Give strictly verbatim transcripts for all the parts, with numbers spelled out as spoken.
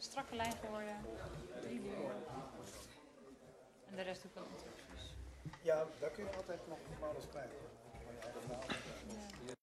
strakke lijn geworden. Drie deuren. En de rest doe ik dan instructies. Ja, daar kun je altijd nog models krijgen. Ja.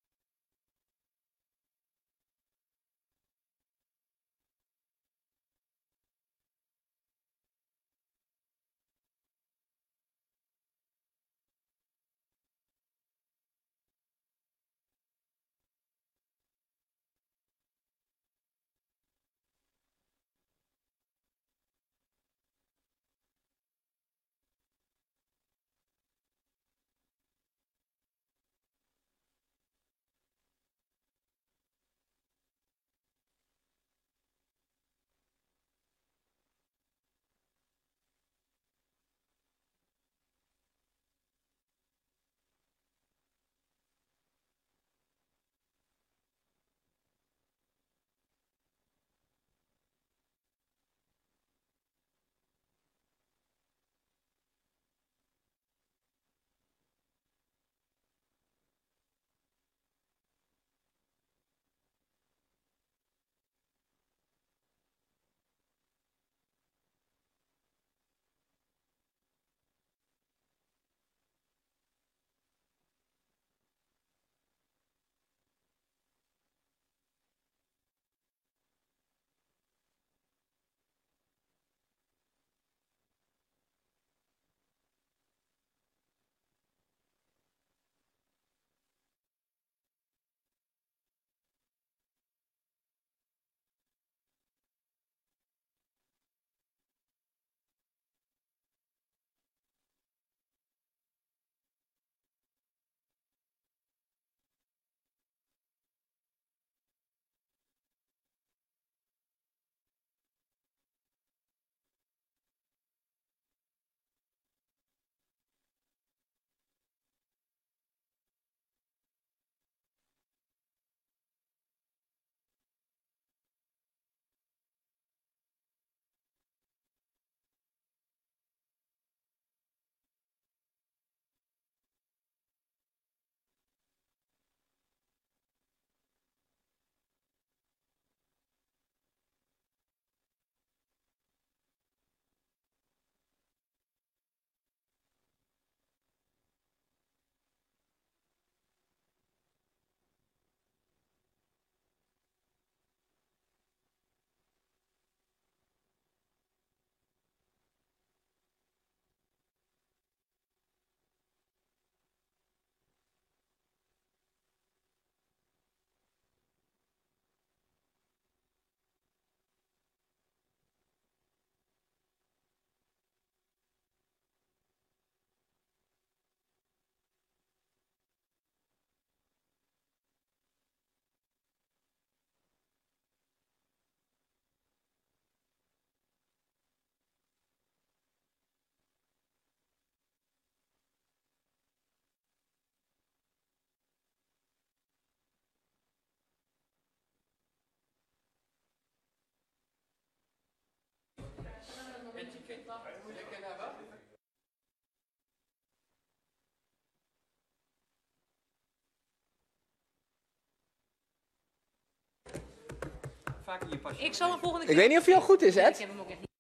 Ik zal hem volgende keer... Ik weet niet of hij al goed is, Ed. Ik heb hem ook echt niet.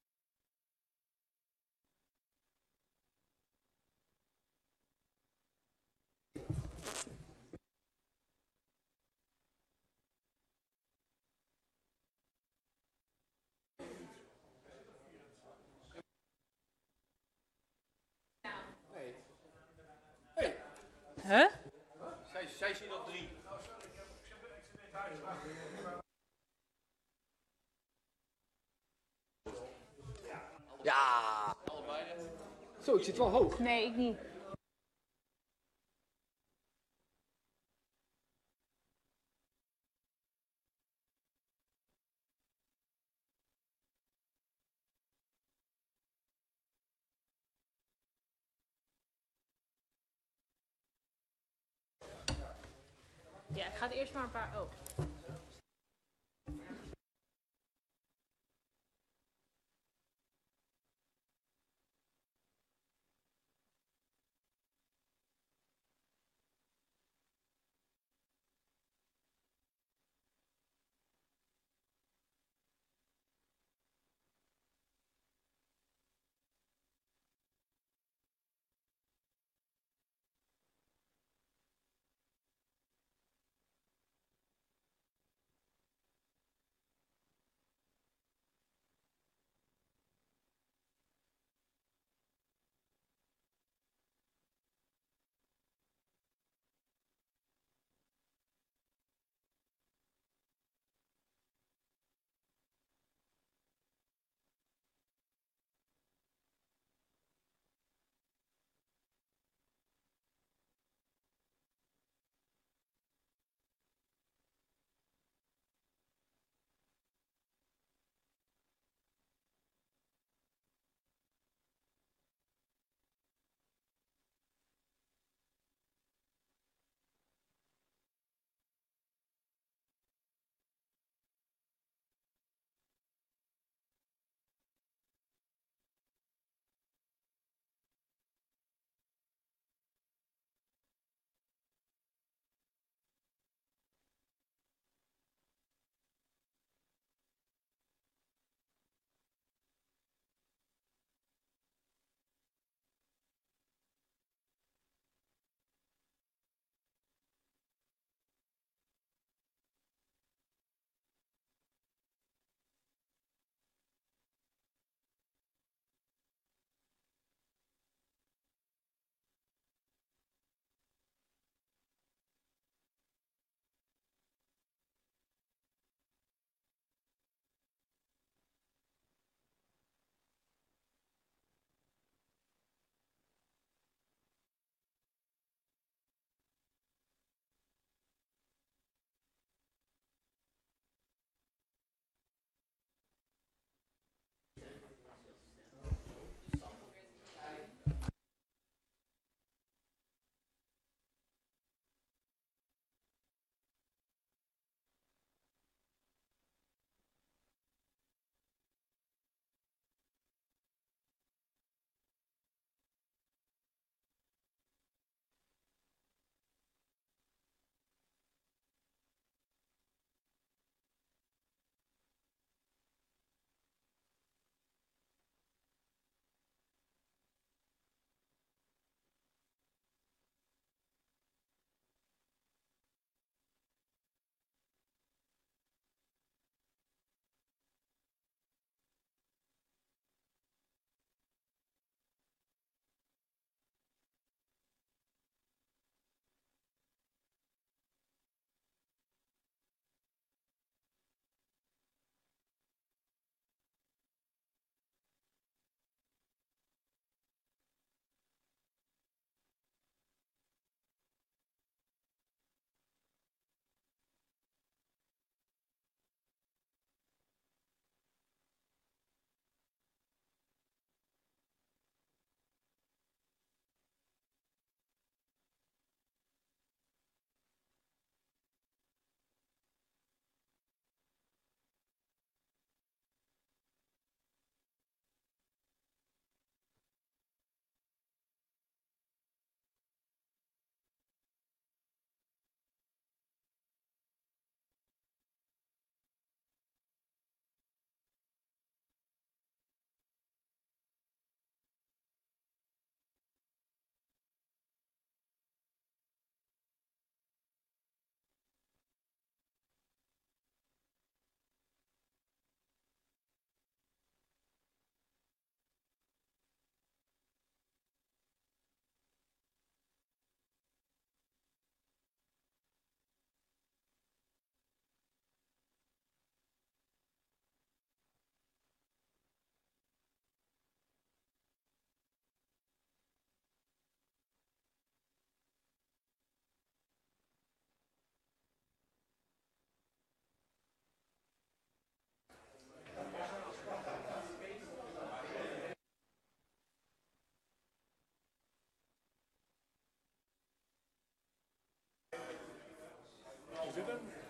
Huh? Zij, zij ziet al drie. Ja. Zo, ik zit wel hoog. Nee, ik niet. Ja, ik ga het eerst maar een paar... Oh.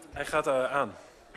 Hij gaat uh, aan.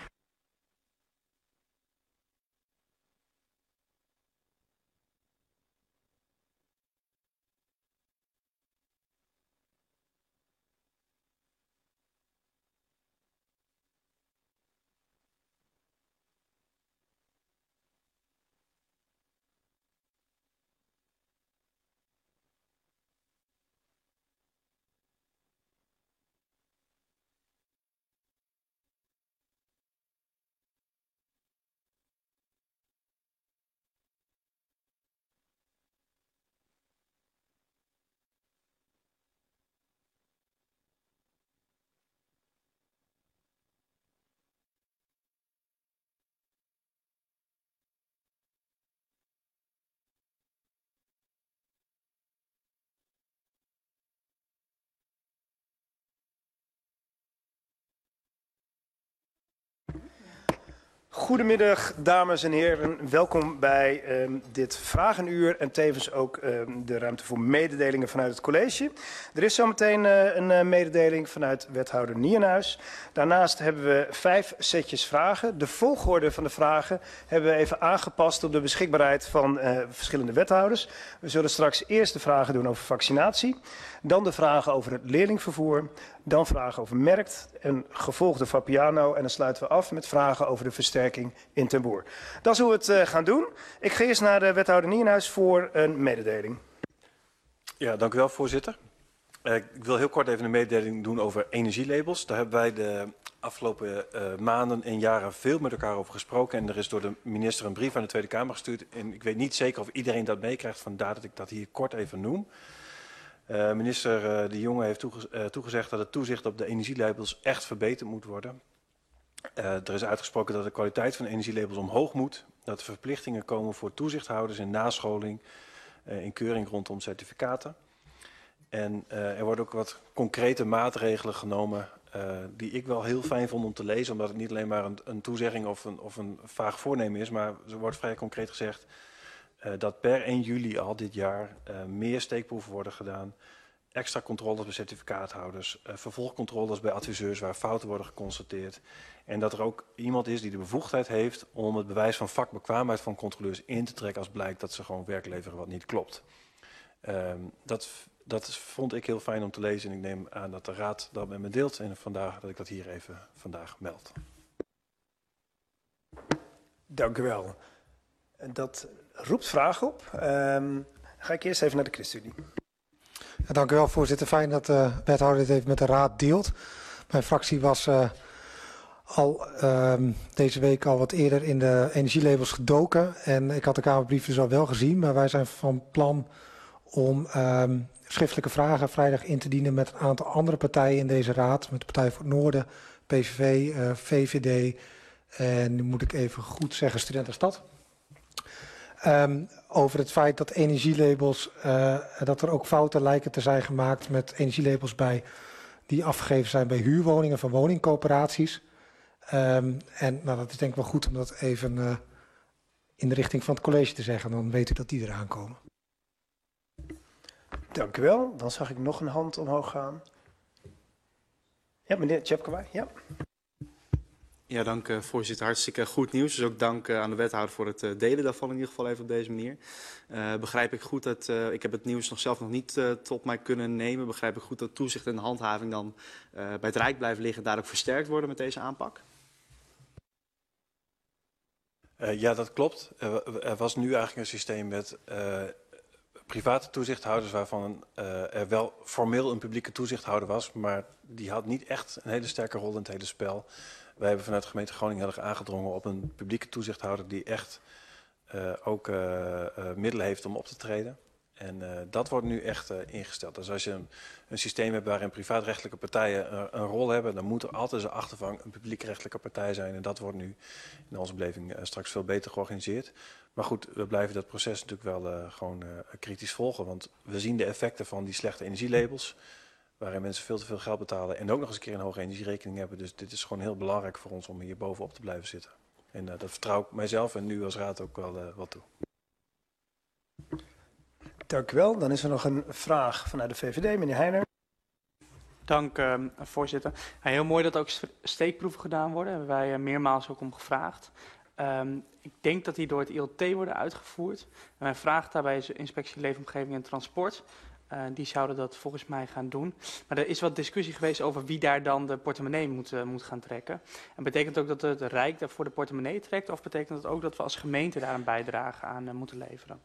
Goedemiddag, dames en heren. Welkom bij um, dit vragenuur en tevens ook um, de ruimte voor mededelingen vanuit het college. Er is zometeen uh, een uh, mededeling vanuit wethouder Nierenhuis. Daarnaast hebben we vijf setjes vragen. De volgorde van de vragen hebben we even aangepast op de beschikbaarheid van uh, verschillende wethouders. We zullen straks eerst de vragen doen over vaccinatie, dan de vragen over het leerlingvervoer, dan vragen over Merkt en gevolgd door Vapiano. En dan sluiten we af met vragen over de versterking in Ten Boer. Dat is hoe we het uh, gaan doen. Ik ga eerst naar de wethouder Nierenhuis voor een mededeling. Ja, dank u wel, voorzitter. Uh, ik wil heel kort even een mededeling doen over energielabels. Daar hebben wij de afgelopen uh, maanden en jaren veel met elkaar over gesproken. En er is door de minister een brief aan de Tweede Kamer gestuurd. En ik weet niet zeker of iedereen dat meekrijgt, vandaar dat ik dat hier kort even noem. Uh, minister uh, De Jonge heeft toege uh, toegezegd dat het toezicht op de energielabels echt verbeterd moet worden. Uh, er is uitgesproken dat de kwaliteit van de energielabels omhoog moet. Dat er verplichtingen komen voor toezichthouders in nascholing, uh, in keuring rondom certificaten. En uh, er worden ook wat concrete maatregelen genomen uh, die ik wel heel fijn vond om te lezen. Omdat het niet alleen maar een, een toezegging of een, of een vaag voornemen is, maar er wordt vrij concreet gezegd Uh, dat per één juli al dit jaar uh, meer steekproeven worden gedaan, extra controles bij certificaathouders, uh, vervolgcontroles bij adviseurs waar fouten worden geconstateerd. En dat er ook iemand is die de bevoegdheid heeft om het bewijs van vakbekwaamheid van controleurs in te trekken als blijkt dat ze gewoon werk leveren wat niet klopt. Uh, dat, dat vond ik heel fijn om te lezen en ik neem aan dat de raad dat met me deelt en vandaar dat ik dat hier even vandaag meld. Dank u wel. Dat roept vragen op. Um, ga ik eerst even naar de ChristenUnie. Ja, dank u wel, voorzitter. Fijn dat de wethouder dit even met de raad deelt. Mijn fractie was uh, al uh, deze week al wat eerder in de energielabels gedoken. En ik had de Kamerbrief dus al wel gezien. Maar wij zijn van plan om uh, schriftelijke vragen vrijdag in te dienen met een aantal andere partijen in deze raad. Met de Partij voor het Noorden, P V V, uh, V V D en nu moet ik even goed zeggen Studentenstad. Um, over het feit dat energielabels, uh, dat er ook fouten lijken te zijn gemaakt met energielabels bij, die afgegeven zijn bij huurwoningen van woningcoöperaties. Um, en nou, dat is denk ik wel goed om dat even uh, in de richting van het college te zeggen. Dan weet u dat die eraan komen. Dank u wel. Dan zag ik nog een hand omhoog gaan. Ja, meneer Tjepkewij. Ja. Ja, dank uh, voorzitter. Hartstikke goed nieuws. Dus ook dank uh, aan de wethouder voor het uh, delen daarvan in ieder geval even op deze manier. Uh, begrijp ik goed dat, uh, ik heb het nieuws nog zelf nog niet uh, tot mij kunnen nemen. Begrijp ik goed dat toezicht en handhaving dan uh, bij het Rijk blijven liggen en daar ook versterkt worden met deze aanpak? Uh, ja, dat klopt. Uh, er was nu eigenlijk een systeem met uh, private toezichthouders waarvan uh, er wel formeel een publieke toezichthouder was, maar die had niet echt een hele sterke rol in het hele spel. Wij hebben vanuit de gemeente Groningen heel erg aangedrongen op een publieke toezichthouder die echt uh, ook uh, uh, middelen heeft om op te treden. En uh, dat wordt nu echt uh, ingesteld. Dus als je een, een systeem hebt waarin privaatrechtelijke partijen uh, een rol hebben, dan moet er altijd zijn achtervang een publiekrechtelijke partij zijn. En dat wordt nu in onze beleving uh, straks veel beter georganiseerd. Maar goed, we blijven dat proces natuurlijk wel uh, gewoon uh, kritisch volgen. Want we zien de effecten van die slechte energielabels, waarin mensen veel te veel geld betalen en ook nog eens een keer een hoge energierekening hebben. Dus dit is gewoon heel belangrijk voor ons om hier bovenop te blijven zitten. En uh, dat vertrouw ik mijzelf en nu als raad ook wel, uh, wel toe. Dank u wel. Dan is er nog een vraag vanuit de V V D, meneer Heijner. Dank, uh, voorzitter. Ja, heel mooi dat ook steekproeven gedaan worden. Daar hebben wij uh, meermaals ook om gevraagd. Um, ik denk dat die door het I L T worden uitgevoerd. En mijn vraag daarbij is de Inspectie Leefomgeving en Transport. Uh, die zouden dat volgens mij gaan doen. Maar er is wat discussie geweest over wie daar dan de portemonnee moet, uh, moet gaan trekken. En betekent het ook dat het Rijk daarvoor de portemonnee trekt? Of betekent het ook dat we als gemeente daar een bijdrage aan uh, moeten leveren?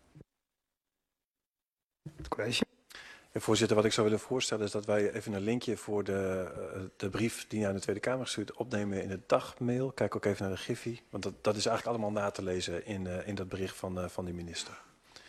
Het college. Ja, voorzitter, wat ik zou willen voorstellen is dat wij even een linkje voor de, uh, de brief die naar de Tweede Kamer gestuurd opnemen in de dagmail. Kijk ook even naar de Griffie, want dat, dat is eigenlijk allemaal na te lezen in, uh, in dat bericht van, uh, van de minister.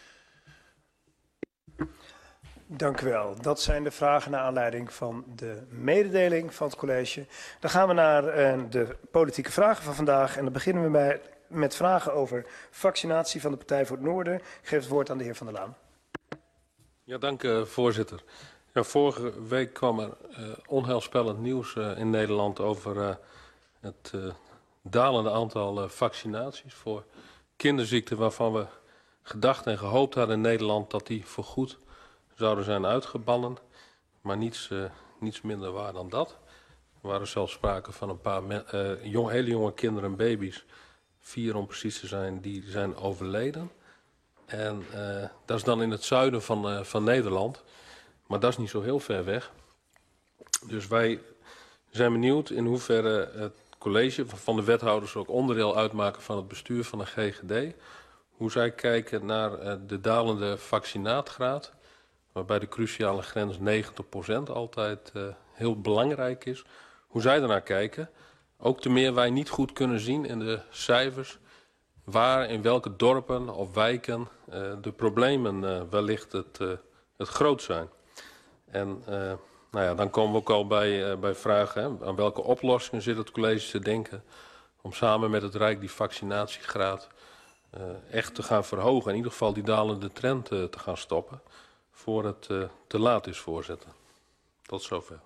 Dank u wel. Dat zijn de vragen naar aanleiding van de mededeling van het college. Dan gaan we naar uh, de politieke vragen van vandaag. En dan beginnen we bij, met vragen over vaccinatie van de Partij voor het Noorden. Ik geef het woord aan de heer Van der Laan. Ja, dank uh, voorzitter. Ja, vorige week kwam er uh, onheilspellend nieuws uh, in Nederland over uh, het uh, dalende aantal uh, vaccinaties voor kinderziekten waarvan we gedacht en gehoopt hadden in Nederland dat die voorgoed zouden zijn uitgebannen. Maar niets, uh, niets minder waar dan dat. Er waren zelfs sprake van een paar uh, jong, hele jonge kinderen en baby's, vier om precies te zijn, die zijn overleden. En uh, dat is dan in het zuiden van, uh, van Nederland. Maar dat is niet zo heel ver weg. Dus wij zijn benieuwd in hoeverre het college van de wethouders ook onderdeel uitmaken van het bestuur van de G G D. Hoe zij kijken naar uh, de dalende vaccinaatgraad. Waarbij de cruciale grens negentig procent altijd uh, heel belangrijk is. Hoe zij daarnaar kijken. Ook te meer wij niet goed kunnen zien in de cijfers waar in welke dorpen of wijken uh, de problemen uh, wellicht het, uh, het groot zijn. En uh, nou ja, dan komen we ook al bij, uh, bij vragen, hè, aan welke oplossingen zit het college te denken om samen met het Rijk die vaccinatiegraad uh, echt te gaan verhogen. In ieder geval die dalende trend uh, te gaan stoppen voor het uh, te laat is, voorzitter. Tot zover.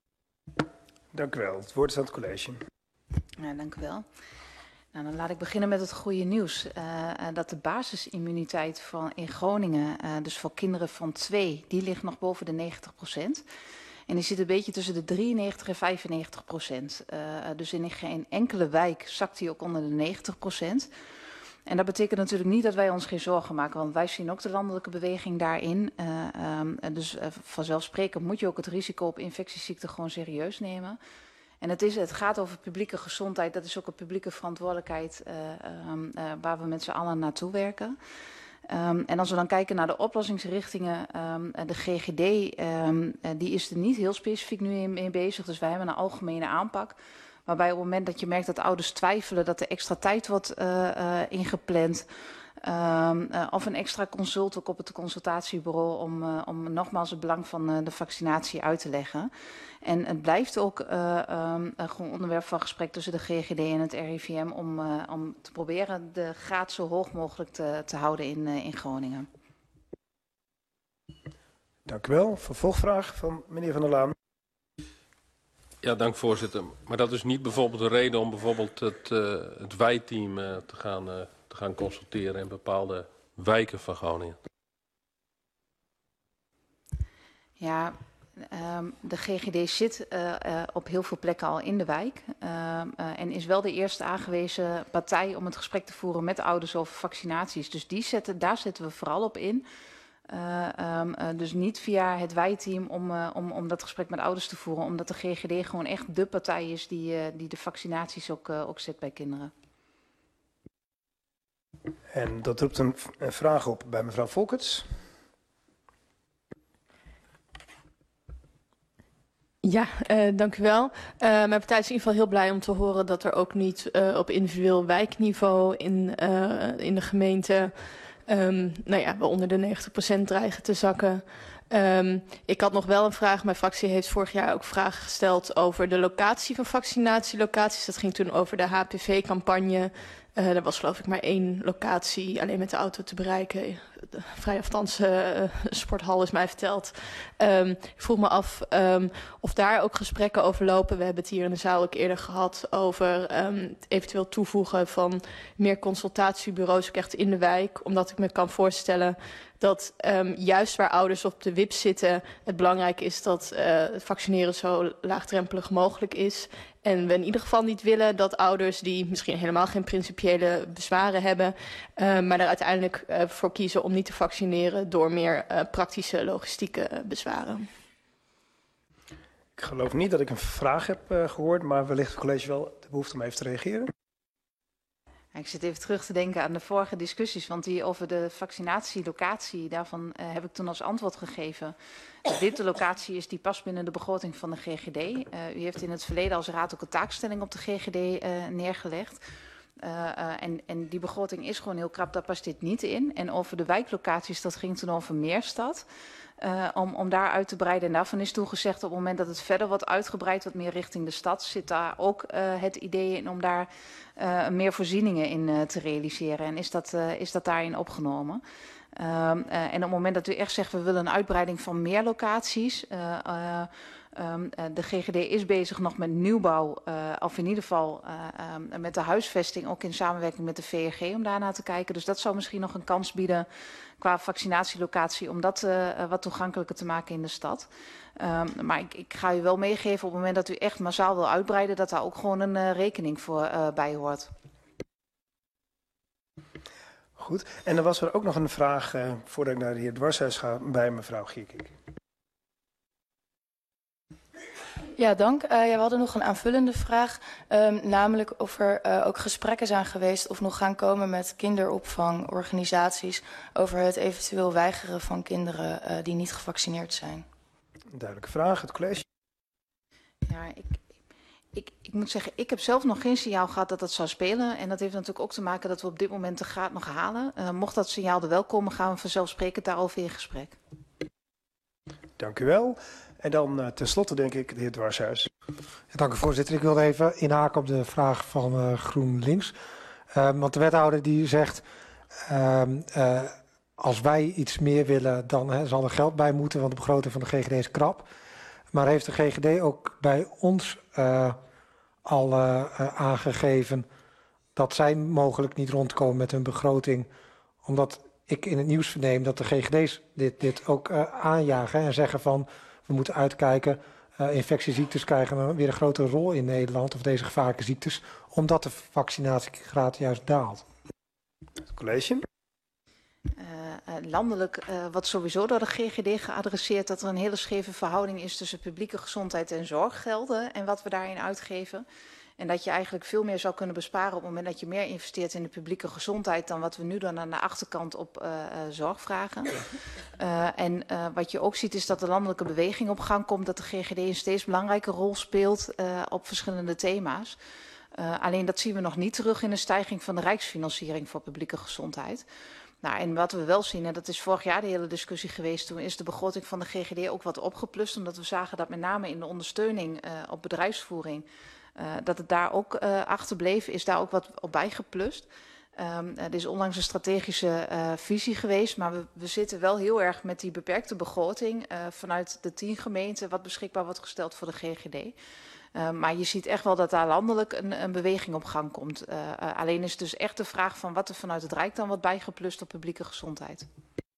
Dank u wel. Het woord is aan het college. Ja, dank u wel. Nou, dan laat ik beginnen met het goede nieuws. Uh, dat de basisimmuniteit van, in Groningen, uh, dus voor kinderen van twee, die ligt nog boven de negentig procent. En die zit een beetje tussen de drieënnegentig en vijfennegentig procent. Uh, dus in geen enkele wijk zakt die ook onder de negentig procent. En dat betekent natuurlijk niet dat wij ons geen zorgen maken, want wij zien ook de landelijke beweging daarin. Uh, um, dus uh, vanzelfsprekend moet je ook het risico op infectieziekten gewoon serieus nemen. En het, is, het gaat over publieke gezondheid, dat is ook een publieke verantwoordelijkheid uh, um, uh, waar we met z'n allen naartoe werken. Um, en als we dan kijken naar de oplossingsrichtingen, um, de G G D um, uh, die is er niet heel specifiek nu mee bezig, dus wij hebben een algemene aanpak. Waarbij op het moment dat je merkt dat ouders twijfelen dat er extra tijd wordt uh, uh, ingepland. Um, uh, of een extra consult ook op het consultatiebureau om, uh, om nogmaals het belang van uh, de vaccinatie uit te leggen. En het blijft ook uh, um, uh, gewoon onderwerp van gesprek tussen de G G D en het R I V M om, uh, om te proberen de graad zo hoog mogelijk te, te houden in, uh, in Groningen. Dank u wel. Vervolgvraag van meneer Van der Laan. Ja, dank voorzitter. Maar dat is niet bijvoorbeeld een reden om bijvoorbeeld het, uh, het wijteam uh, te, gaan, uh, te gaan consulteren in bepaalde wijken van Groningen. Ja, um, de G G D zit uh, uh, op heel veel plekken al in de wijk. Uh, uh, en is wel de eerste aangewezen partij om het gesprek te voeren met ouders over vaccinaties. Dus die zetten, daar zetten we vooral op in. Uh, um, uh, dus niet via het wijteam om, uh, om, om dat gesprek met ouders te voeren. Omdat de G G D gewoon echt de partij is die, uh, die de vaccinaties ook, uh, ook zet bij kinderen. En dat roept een, een vraag op bij mevrouw Volkerts. Ja, uh, dank u wel. Uh, mijn partij is in ieder geval heel blij om te horen dat er ook niet uh, op individueel wijkniveau in, uh, in de gemeente Um, nou ja, we onder de negentig procent dreigen te zakken. Um, ik had nog wel een vraag. Mijn fractie heeft vorig jaar ook vragen gesteld over de locatie van vaccinatielocaties. Dat ging toen over de H P V-campagne Uh, er was geloof ik maar één locatie alleen met de auto te bereiken. De vrij afstandse uh, sporthal is mij verteld. Um, ik vroeg me af um, of daar ook gesprekken over lopen. We hebben het hier in de zaal ook eerder gehad over um, het eventueel toevoegen van meer consultatiebureaus ook echt in de wijk. Omdat ik me kan voorstellen dat um, juist waar ouders op de wip zitten, het belangrijk is dat uh, het vaccineren zo laagdrempelig mogelijk is. En we in ieder geval niet willen dat ouders die misschien helemaal geen principiële bezwaren hebben, uh, maar er uiteindelijk uh, voor kiezen om niet te vaccineren door meer uh, praktische logistieke uh, bezwaren. Ik geloof niet dat ik een vraag heb uh, gehoord, maar wellicht het college wel de behoefte om even te reageren. Ik zit even terug te denken aan de vorige discussies, want die over de vaccinatielocatie, daarvan uh, heb ik toen als antwoord gegeven. Dit de locatie is die past binnen de begroting van de G G D. Uh, u heeft in het verleden als raad ook een taakstelling op de G G D uh, neergelegd. Uh, uh, en, en die begroting is gewoon heel krap, daar past dit niet in. En over de wijklocaties, dat ging toen over Meerstad. Uh, om, om daar uit te breiden. En daarvan is toegezegd op het moment dat het verder wordt uitgebreid, wat meer richting de stad, zit daar ook uh, het idee in om daar uh, meer voorzieningen in uh, te realiseren. En is dat, uh, is dat daarin opgenomen? Uh, uh, en op het moment dat u echt zegt, we willen een uitbreiding van meer locaties. Uh, uh, Um, uh, de G G D is bezig nog met nieuwbouw, uh, of in ieder geval uh, um, met de huisvesting, ook in samenwerking met de V R G om daarnaar te kijken. Dus dat zou misschien nog een kans bieden qua vaccinatielocatie om dat uh, wat toegankelijker te maken in de stad. Um, maar ik, ik ga u wel meegeven op het moment dat u echt massaal wil uitbreiden, dat daar ook gewoon een uh, rekening voor uh, bij hoort. Goed, en dan was er ook nog een vraag, uh, voordat ik naar de heer Dwarshuis ga, bij mevrouw Gierkink. Ja, dank. Uh, ja, we hadden nog een aanvullende vraag, um, namelijk of er uh, ook gesprekken zijn geweest of nog gaan komen met kinderopvangorganisaties over het eventueel weigeren van kinderen uh, die niet gevaccineerd zijn. Duidelijke vraag, het college. Ja, ik, ik, ik moet zeggen, ik heb zelf nog geen signaal gehad dat dat zou spelen. En dat heeft natuurlijk ook te maken dat we op dit moment de graad nog halen. Uh, mocht dat signaal er wel komen, gaan we vanzelfsprekend daarover in gesprek. Dank u wel. En dan uh, tenslotte denk ik de heer Dwarshuis. Ja, dank u voorzitter. Ik wilde even inhaken op de vraag van uh, GroenLinks. Uh, want de wethouder die zegt, uh, uh, als wij iets meer willen, dan hè, zal er geld bij moeten, want de begroting van de G G D is krap. Maar heeft de G G D ook bij ons uh, al uh, uh, aangegeven dat zij mogelijk niet rondkomen met hun begroting, omdat ik in het nieuws verneem dat de G G D's dit, dit ook uh, aanjagen en zeggen van, we moeten uitkijken, uh, infectieziektes krijgen weer een grotere rol in Nederland, of deze gevaarlijke ziektes, omdat de vaccinatiegraad juist daalt. Het college. Uh, uh, landelijk uh, wordt sowieso door de G G D geadresseerd dat er een hele scheve verhouding is tussen publieke gezondheid en zorggelden en wat we daarin uitgeven. En dat je eigenlijk veel meer zou kunnen besparen op het moment dat je meer investeert in de publieke gezondheid dan wat we nu dan aan de achterkant op uh, uh, zorg vragen. Uh, en uh, wat je ook ziet is dat de landelijke beweging op gang komt, dat de G G D een steeds belangrijke rol speelt uh, op verschillende thema's. Uh, alleen dat zien we nog niet terug in de stijging van de rijksfinanciering voor publieke gezondheid. Nou, en wat we wel zien, en dat is vorig jaar de hele discussie geweest, toen is de begroting van de G G D ook wat opgeplust, omdat we zagen dat met name in de ondersteuning uh, op bedrijfsvoering, Uh, dat het daar ook uh, achterbleef, is daar ook wat op bijgeplust. Um, er is onlangs een strategische uh, visie geweest, maar we, we zitten wel heel erg met die beperkte begroting uh, vanuit de tien gemeenten wat beschikbaar wordt gesteld voor de G G D. Uh, maar je ziet echt wel dat daar landelijk een, een beweging op gang komt. Uh, uh, alleen is het dus echt de vraag van wat er vanuit het Rijk dan wordt bijgeplust op publieke gezondheid.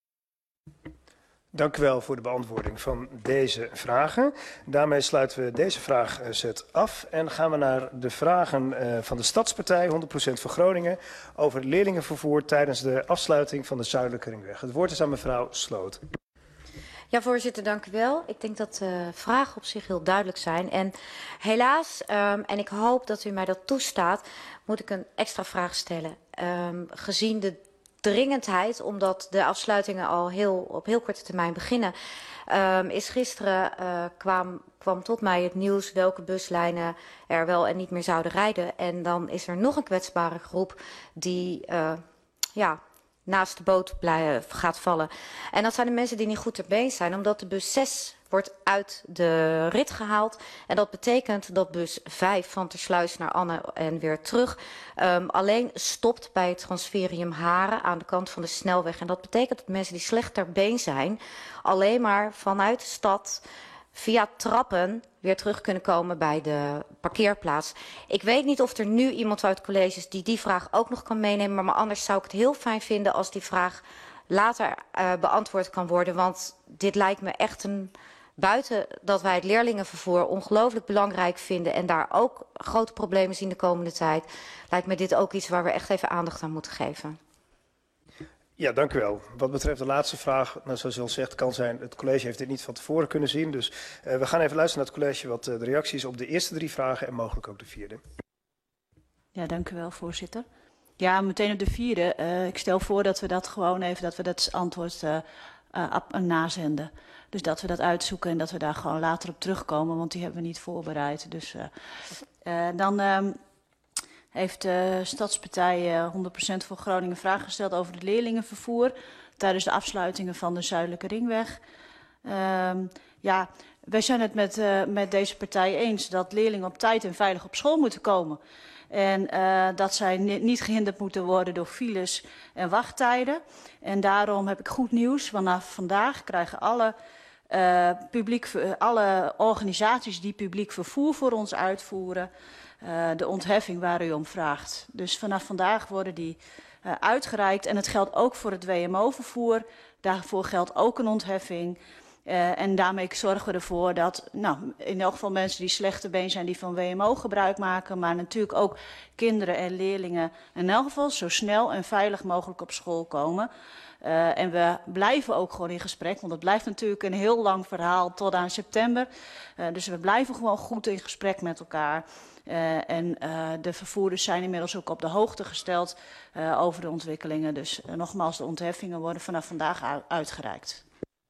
Dank u wel voor de beantwoording van deze vragen. Daarmee sluiten we deze vraagset af en gaan we naar de vragen uh, van de Stadspartij, honderd procent voor Groningen, over het leerlingenvervoer tijdens de afsluiting van de Zuidelijke Ringweg. Het woord is aan mevrouw Sloot. Ja, voorzitter, dank u wel. Ik denk dat de vragen op zich heel duidelijk zijn. En helaas, um, en ik hoop dat u mij dat toestaat, moet ik een extra vraag stellen. Um, gezien de dringendheid, omdat de afsluitingen al heel, op heel korte termijn beginnen, um, is gisteren uh, kwam, kwam tot mij het nieuws welke buslijnen er wel en niet meer zouden rijden. En dan is er nog een kwetsbare groep die uh, ja, naast de boot blij, gaat vallen. En dat zijn de mensen die niet goed ter been zijn, omdat de bus zes wordt uit de rit gehaald. En dat betekent dat bus vijf van Tersluis naar Anne en weer terug um, alleen stopt bij het Transferium Haren aan de kant van de snelweg. En dat betekent dat mensen die slecht ter been zijn alleen maar vanuit de stad via trappen weer terug kunnen komen bij de parkeerplaats. Ik weet niet of er nu iemand uit het college is die die vraag ook nog kan meenemen. Maar anders zou ik het heel fijn vinden als die vraag later uh, beantwoord kan worden. Want dit lijkt me echt een... Buiten dat wij het leerlingenvervoer ongelooflijk belangrijk vinden en daar ook grote problemen zien de komende tijd, lijkt me dit ook iets waar we echt even aandacht aan moeten geven. Ja, dank u wel. Wat betreft de laatste vraag, nou, zoals u al zegt, kan zijn, het college heeft dit niet van tevoren kunnen zien. Dus uh, we gaan even luisteren naar het college wat uh, de reacties op de eerste drie vragen en mogelijk ook de vierde. Ja, dank u wel, voorzitter. Ja, meteen op de vierde. Uh, ik stel voor dat we dat gewoon even, dat we dat antwoord uh, uh, nazenden. Dus dat we dat uitzoeken en dat we daar gewoon later op terugkomen, want die hebben we niet voorbereid. Dus uh, uh, dan uh, heeft de Stadspartij uh, honderd procent voor Groningen vragen gesteld over het leerlingenvervoer tijdens de afsluitingen van de Zuidelijke Ringweg. Uh, ja, wij zijn het met, uh, met deze partij eens dat leerlingen op tijd en veilig op school moeten komen. En uh, dat zij niet gehinderd moeten worden door files en wachttijden. En daarom heb ik goed nieuws. Vanaf vandaag krijgen alle, uh, publiek, alle organisaties die publiek vervoer voor ons uitvoeren uh, de ontheffing waar u om vraagt. Dus vanaf vandaag worden die uh, uitgereikt. En het geldt ook voor het W M O-vervoer. Daarvoor geldt ook een ontheffing. Uh, en daarmee zorgen we ervoor dat nou, in elk geval mensen die slechte been zijn die van W M O gebruik maken, maar natuurlijk ook kinderen en leerlingen in elk geval zo snel en veilig mogelijk op school komen. Uh, en we blijven ook gewoon in gesprek, want het blijft natuurlijk een heel lang verhaal tot aan september. Uh, dus we blijven gewoon goed in gesprek met elkaar. Uh, en uh, de vervoerders zijn inmiddels ook op de hoogte gesteld uh, over de ontwikkelingen. Dus uh, nogmaals, de ontheffingen worden vanaf vandaag uitgereikt.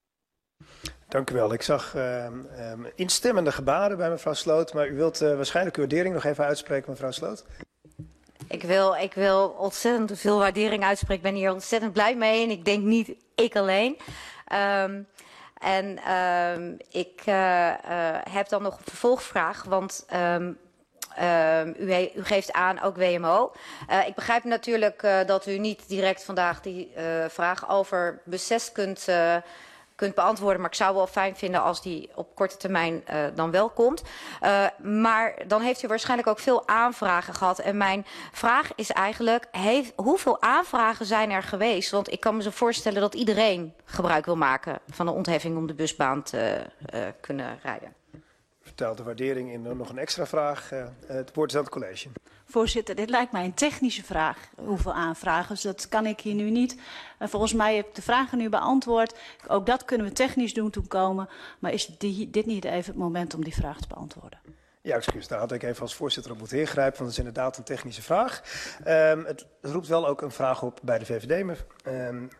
Dank u wel. Ik zag uh, um, instemmende gebaren bij mevrouw Sloot, maar u wilt uh, waarschijnlijk uw waardering nog even uitspreken, mevrouw Sloot. Ik wil, ik wil ontzettend veel waardering uitspreken. Ik ben hier ontzettend blij mee en ik denk niet ik alleen. Um, en um, ik uh, uh, heb dan nog een vervolgvraag, want um, uh, u, he, u geeft aan ook W M O. Uh, ik begrijp natuurlijk uh, dat u niet direct vandaag die uh, vraag over bus zes kunt... Uh, kunt beantwoorden, maar ik zou wel fijn vinden als die op korte termijn uh, dan wel komt. Uh, maar dan heeft u waarschijnlijk ook veel aanvragen gehad. En mijn vraag is eigenlijk, heeft, hoeveel aanvragen zijn er geweest? Want ik kan me zo voorstellen dat iedereen gebruik wil maken van de ontheffing om de busbaan te uh, kunnen rijden. Vertelt de waardering in nog een extra vraag. Uh, het woord is aan het college. Voorzitter, dit lijkt mij een technische vraag, hoeveel aanvragen. Dus dat kan ik hier nu niet. En volgens mij heb ik de vragen nu beantwoord. Ook dat kunnen we technisch doen toekomen. Maar is die, dit niet even het moment om die vraag te beantwoorden? Ja, excuus. Daar had ik even als voorzitter op moeten ingrijpen, want het is inderdaad een technische vraag. Um, het, het roept wel ook een vraag op bij de V V D. Um,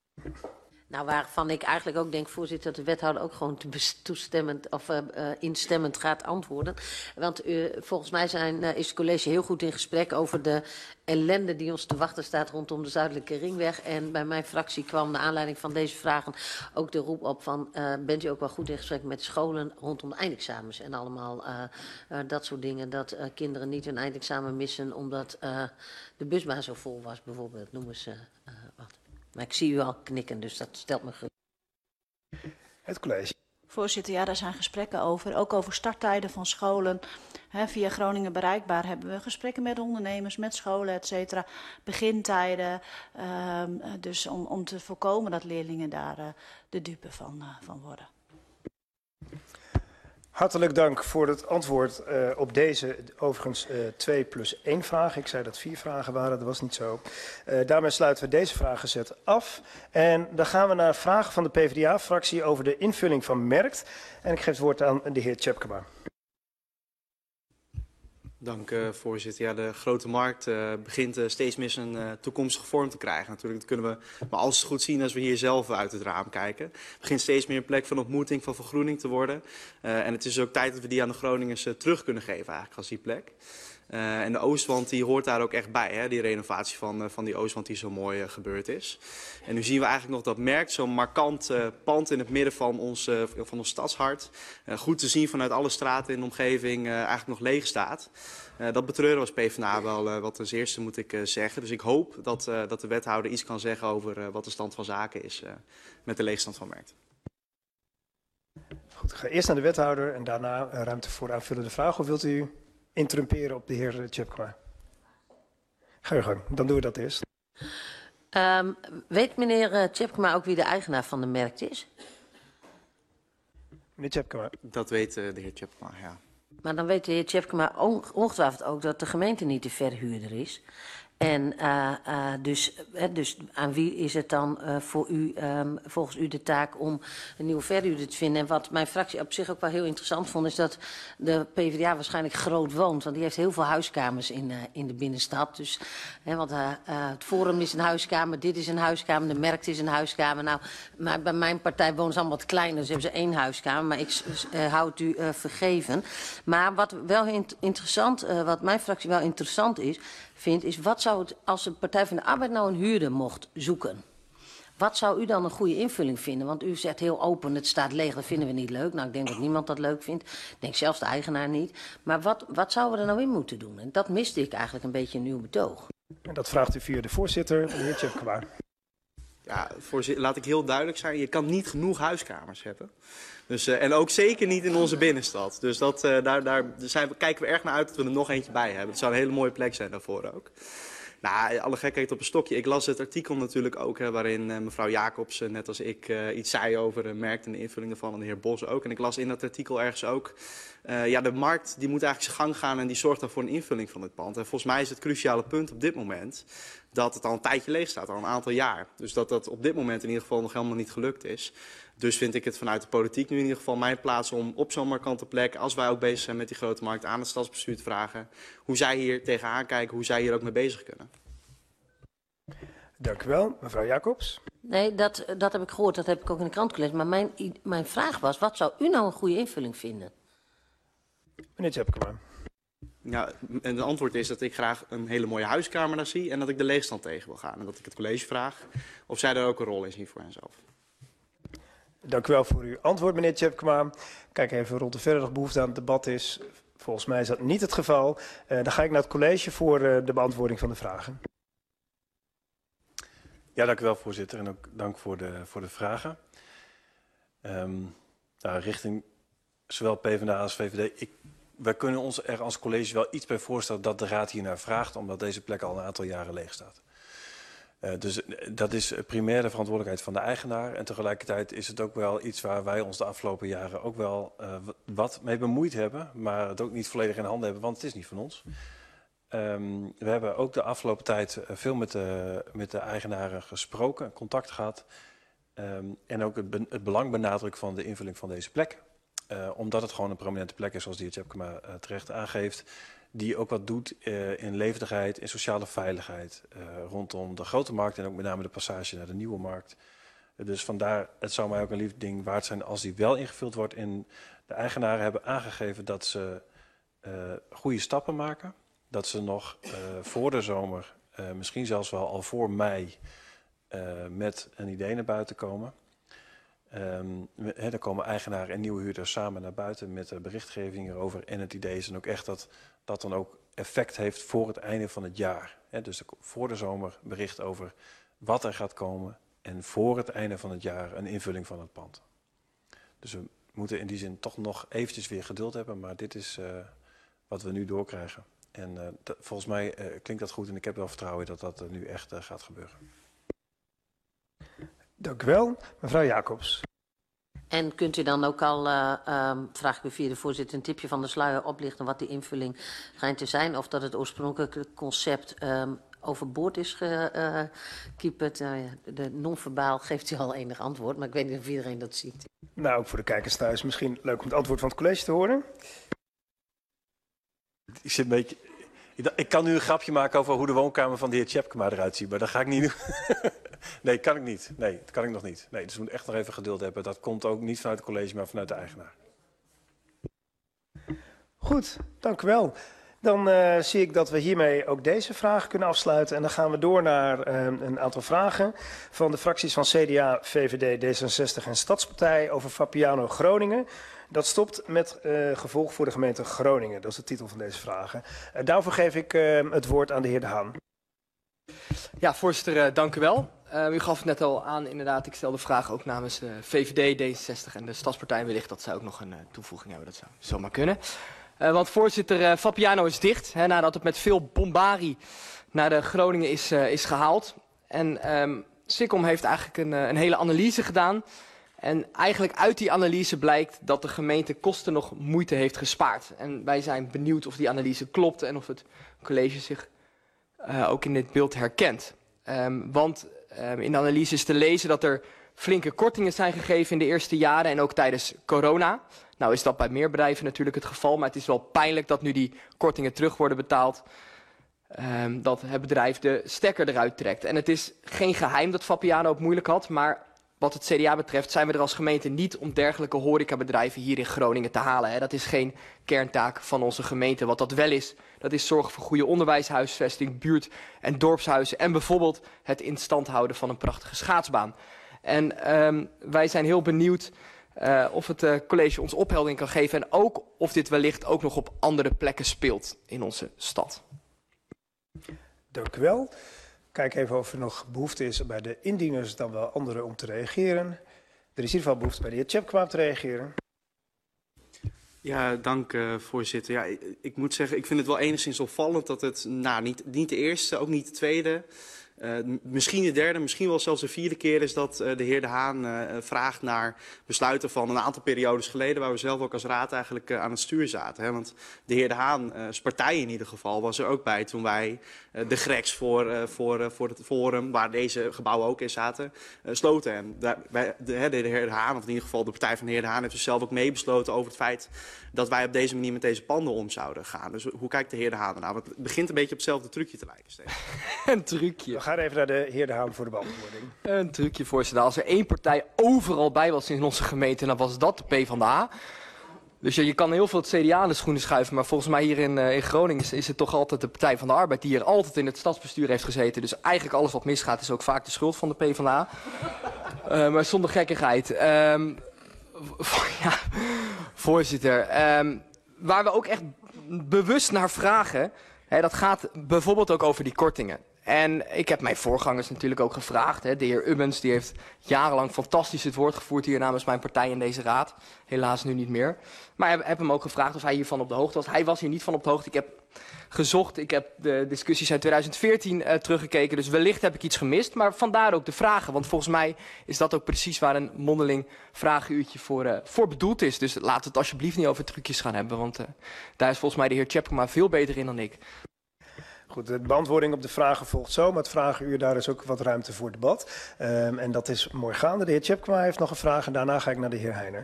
Nou, waarvan ik eigenlijk ook denk, voorzitter, dat de wethouder ook gewoon toestemmend of uh, uh, instemmend gaat antwoorden. Want uh, volgens mij zijn, uh, is het college heel goed in gesprek over de ellende die ons te wachten staat rondom de Zuidelijke Ringweg. En bij mijn fractie kwam naar aanleiding van deze vragen ook de roep op van, uh, bent u ook wel goed in gesprek met scholen rondom de eindexamens en allemaal uh, uh, dat soort dingen. Dat uh, kinderen niet hun eindexamen missen omdat uh, de busbaan zo vol was, bijvoorbeeld, noemen ze uh, wat. Maar ik zie u al knikken, dus dat stelt me gerust. Het college. Voorzitter, ja, daar zijn gesprekken over. Ook over starttijden van scholen. He, via Groningen Bereikbaar hebben we gesprekken met ondernemers, met scholen, et cetera. Begintijden. Um, dus om, om te voorkomen dat leerlingen daar uh, de dupe van, uh, van worden. Hartelijk dank voor het antwoord uh, op deze overigens uh, twee plus één vraag. Ik zei dat vier vragen waren, dat was niet zo. Uh, daarmee sluiten we deze vragenzet af. En dan gaan we naar vragen van de P v d A-fractie over de invulling van Merkt. En ik geef het woord aan de heer Tjepkema. Dank uh, voorzitter. Ja, de grote markt uh, begint uh, steeds meer zijn uh, toekomstige vorm te krijgen. Natuurlijk, dat kunnen we maar alles goed zien als we hier zelf uit het raam kijken. Het begint steeds meer een plek van ontmoeting, van vergroening te worden. Uh, en het is ook tijd dat we die aan de Groningers uh, terug kunnen geven eigenlijk als die plek. Uh, en de Oostwand die hoort daar ook echt bij, hè? Die renovatie van, uh, van die Oostwand die zo mooi uh, gebeurd is. En nu zien we eigenlijk nog dat merk, zo'n markant uh, pand in het midden van ons, uh, van ons stadshart. Uh, goed te zien vanuit alle straten in de omgeving uh, eigenlijk nog leeg staat. Uh, dat betreuren we als PvdA wel uh, wat als eerste moet ik uh, zeggen. Dus ik hoop dat, uh, dat de wethouder iets kan zeggen over uh, wat de stand van zaken is uh, met de leegstand van Merkt. Goed, ik ga eerst naar de wethouder en daarna uh, ruimte voor aanvullende vragen. Of wilt u interrumperen op de heer Tjepkema? Ga je gang, dan doen we dat eerst. Um, weet meneer uh, Tjepkema ook wie de eigenaar van de Merkt is? Meneer Tjepkema. Dat weet uh, de heer Tjepkema, ja. Maar dan weet de heer Tjepkema ongetwijfeld ook dat de gemeente niet de verhuurder is. En uh, uh, dus, uh, dus aan wie is het dan uh, voor u, um, volgens u de taak om een nieuwe verhuurder te vinden? En wat mijn fractie op zich ook wel heel interessant vond, is dat de PvdA waarschijnlijk groot woont. Want die heeft heel veel huiskamers in, uh, in de binnenstad. Dus, hè, want uh, uh, het Forum is een huiskamer, dit is een huiskamer, de Merkt is een huiskamer. Nou, maar bij mijn partij wonen ze allemaal wat kleiner, dus hebben ze één huiskamer. Maar ik uh, houd het u uh, vergeven. Maar wat wel int interessant, uh, wat mijn fractie wel interessant is, vindt, is wat zou het, als de Partij van de Arbeid nou een huurder mocht zoeken, wat zou u dan een goede invulling vinden? Want u zegt heel open, het staat leeg, dat vinden we niet leuk. Nou, ik denk dat niemand dat leuk vindt. Ik denk zelfs de eigenaar niet. Maar wat, wat zouden we er nou in moeten doen? En dat miste ik eigenlijk een beetje in uw betoog. En dat vraagt u via de voorzitter, de heer Tjepkema. Ja, voorzitter, laat ik heel duidelijk zijn, je kan niet genoeg huiskamers hebben. Dus, uh, en ook zeker niet in onze binnenstad. Dus dat, uh, daar, daar zijn, kijken we erg naar uit dat we er nog eentje bij hebben. Het zou een hele mooie plek zijn daarvoor ook. Nou, alle gekheid op een stokje. Ik las het artikel natuurlijk ook, hè, waarin uh, mevrouw Jacobs, uh, net als ik, uh, iets zei over de Merkt en de invulling ervan, en de heer Bos ook. En ik las in dat artikel ergens ook, uh, ja, de markt die moet eigenlijk zijn gang gaan en die zorgt dan voor een invulling van het pand. En volgens mij is het cruciale punt op dit moment dat het al een tijdje leeg staat, al een aantal jaar. Dus dat dat op dit moment in ieder geval nog helemaal niet gelukt is. Dus vind ik het vanuit de politiek nu in ieder geval mijn plaats om op zo'n markante plek, als wij ook bezig zijn met die grote markt, aan het stadsbestuur te vragen hoe zij hier tegenaan kijken, hoe zij hier ook mee bezig kunnen. Dank u wel. Mevrouw Jacobs. Nee, dat, dat heb ik gehoord, dat heb ik ook in de krant gelezen. Maar mijn, mijn vraag was, wat zou u nou een goede invulling vinden? Meneer Tjepkema. Ja, en het antwoord is dat ik graag een hele mooie huiskamer daar zie en dat ik de leegstand tegen wil gaan. En dat ik het college vraag of zij daar ook een rol in zien voor henzelf. Dank u wel voor uw antwoord, meneer Tjepkema. Kijk even rond de verder nog behoefte aan het debat is. Volgens mij is dat niet het geval. Uh, dan ga ik naar het college voor uh, de beantwoording van de vragen. Ja, dank u wel, voorzitter. En ook dank voor de, voor de vragen. Um, nou, richting zowel PvdA als V V D. Ik, wij kunnen ons er als college wel iets bij voorstellen dat de raad hiernaar vraagt, omdat deze plek al een aantal jaren leeg staat. Uh, dus dat is primair de verantwoordelijkheid van de eigenaar. En tegelijkertijd is het ook wel iets waar wij ons de afgelopen jaren ook wel uh, wat mee bemoeid hebben. Maar het ook niet volledig in handen hebben, want het is niet van ons. Um, we hebben ook de afgelopen tijd veel met de, met de eigenaren gesproken, contact gehad. Um, en ook het, be, het belang benadrukt van de invulling van deze plek. Uh, omdat het gewoon een prominente plek is, zoals de heer Tjepkema uh, terecht aangeeft. Die ook wat doet uh, in leefdigheid, in sociale veiligheid. Uh, rondom de grote markt en ook met name de passage naar de nieuwe markt. Uh, dus vandaar, het zou mij ook een lief ding waard zijn als die wel ingevuld wordt. En de eigenaren hebben aangegeven dat ze uh, goede stappen maken. Dat ze nog uh, voor de zomer, uh, misschien zelfs wel al voor mei, uh, met een idee naar buiten komen. Um, he, dan komen eigenaren en nieuwe huurders samen naar buiten met de berichtgeving hierover. En het idee is dan ook echt dat dat dan ook effect heeft voor het einde van het jaar. He, dus de, voor de zomer bericht over wat er gaat komen en voor het einde van het jaar een invulling van het pand. Dus we moeten in die zin toch nog eventjes weer geduld hebben, maar dit is uh, wat we nu doorkrijgen. En uh, dat, volgens mij uh, klinkt dat goed en ik heb wel vertrouwen in dat dat uh, nu echt uh, gaat gebeuren. Dank u wel. Mevrouw Jacobs. En kunt u dan ook al, uh, um, vraag ik u via de voorzitter, een tipje van de sluier oplichten wat die invulling schijnt te zijn? Of dat het oorspronkelijke concept um, overboord is gekieperd? Uh, ja, de non-verbaal geeft u al enig antwoord, maar ik weet niet of iedereen dat ziet. Nou, ook voor de kijkers thuis misschien leuk om het antwoord van het college te horen. Ik zit een beetje... Ik kan nu een grapje maken over hoe de woonkamer van de heer Tjepkema eruit ziet, maar dat ga ik niet doen. Nee, kan ik niet. Nee, dat kan ik nog niet. Nee, dus we moeten echt nog even geduld hebben. Dat komt ook niet vanuit het college, maar vanuit de eigenaar. Goed, dank u wel. Dan uh, zie ik dat we hiermee ook deze vraag kunnen afsluiten. En dan gaan we door naar uh, een aantal vragen van de fracties van C D A, V V D, D zesenzestig en Stadspartij over Fapiano Groningen. Dat stopt met uh, gevolg voor de gemeente Groningen. Dat is de titel van deze vragen. Uh, daarvoor geef ik uh, het woord aan de heer De Haan. Ja, voorzitter, uh, dank u wel. Uh, u gaf het net al aan, inderdaad, ik stel de vraag ook namens uh, V V D, D zesenzestig en de Stadspartij. Wellicht dat zij ook nog een uh, toevoeging hebben, dat zou zomaar kunnen. Uh, want voorzitter, uh, Fapiano is dicht, hè, nadat het met veel bombarie naar de Groningen is, uh, is gehaald. En um, Sikkom heeft eigenlijk een, uh, een hele analyse gedaan. En eigenlijk uit die analyse blijkt dat de gemeente kosten nog moeite heeft gespaard. En wij zijn benieuwd of die analyse klopt en of het college zich uh, ook in dit beeld herkent. Um, want um, in de analyse is te lezen dat er flinke kortingen zijn gegeven in de eerste jaren en ook tijdens corona. Nou is dat bij meer bedrijven natuurlijk het geval, maar het is wel pijnlijk dat nu die kortingen terug worden betaald. Um, dat het bedrijf de stekker eruit trekt. En het is geen geheim dat Fapiano het moeilijk had, maar wat het C D A betreft zijn we er als gemeente niet om dergelijke horecabedrijven hier in Groningen te halen. Hè. Dat is geen kerntaak van onze gemeente. Wat dat wel is, dat is zorgen voor goede onderwijshuisvesting, buurt- en dorpshuizen en bijvoorbeeld het in stand houden van een prachtige schaatsbaan. En um, wij zijn heel benieuwd uh, of het uh, college ons opheldering kan geven en ook of dit wellicht ook nog op andere plekken speelt in onze stad. Dank u wel. Kijk even of er nog behoefte is bij de indieners dan wel anderen om te reageren. Er is in ieder geval behoefte bij de heer Tjepkema om te reageren. Ja, dank uh, voorzitter. Ja, ik, ik moet zeggen, ik vind het wel enigszins opvallend dat het nou, niet, niet de eerste, ook niet de tweede, uh, misschien de derde, misschien wel zelfs de vierde keer is dat uh, de heer De Haan uh, vraagt naar besluiten van een aantal periodes geleden, waar we zelf ook als raad eigenlijk uh, aan het stuur zaten. Hè? Want de heer De Haan, uh, als partij in ieder geval, was er ook bij toen wij uh, de Grex voor, uh, voor, uh, voor het forum, waar deze gebouwen ook in zaten, uh, sloten. En daar, bij de, de, de heer De Haan, of in ieder geval de partij van de heer De Haan, heeft dus zelf ook meebesloten over het feit dat wij op deze manier met deze panden om zouden gaan. Dus hoe kijkt de heer De Haan ernaar? Want het begint een beetje op hetzelfde trucje te lijken, Steven. Een trucje. We gaan even naar de heer De Haan voor de beantwoording. Een trucje, voorzitter. Als er één partij overal bij was in onze gemeente, dan was dat de PvdA. Dus ja, je kan heel veel het C D A aan de schoenen schuiven, maar volgens mij hier in, uh, in Groningen is, is het toch altijd de Partij van de Arbeid die hier altijd in het stadsbestuur heeft gezeten. Dus eigenlijk alles wat misgaat is ook vaak de schuld van de PvdA. Uh, maar zonder gekkigheid. Um, ja, voorzitter. Um, waar we ook echt bewust naar vragen, hè, dat gaat bijvoorbeeld ook over die kortingen. En ik heb mijn voorgangers natuurlijk ook gevraagd. Hè. De heer Ubbens die heeft jarenlang fantastisch het woord gevoerd hier namens mijn partij in deze raad. Helaas nu niet meer. Maar ik heb hem ook gevraagd of hij hiervan op de hoogte was. Hij was hier niet van op de hoogte. Ik heb gezocht. Ik heb de discussies uit twintig veertien uh, teruggekeken. Dus wellicht heb ik iets gemist. Maar vandaar ook de vragen. Want volgens mij is dat ook precies waar een mondeling vragenuurtje voor, uh, voor bedoeld is. Dus laten we het alsjeblieft niet over trucjes gaan hebben. Want uh, daar is volgens mij de heer Tjepkema veel beter in dan ik. Goed, de beantwoording op de vragen volgt zo. Maar het vragenuur, daar is ook wat ruimte voor debat. Um, en dat is mooi gaande. De heer Tjepkema heeft nog een vraag en daarna ga ik naar de heer Heijner.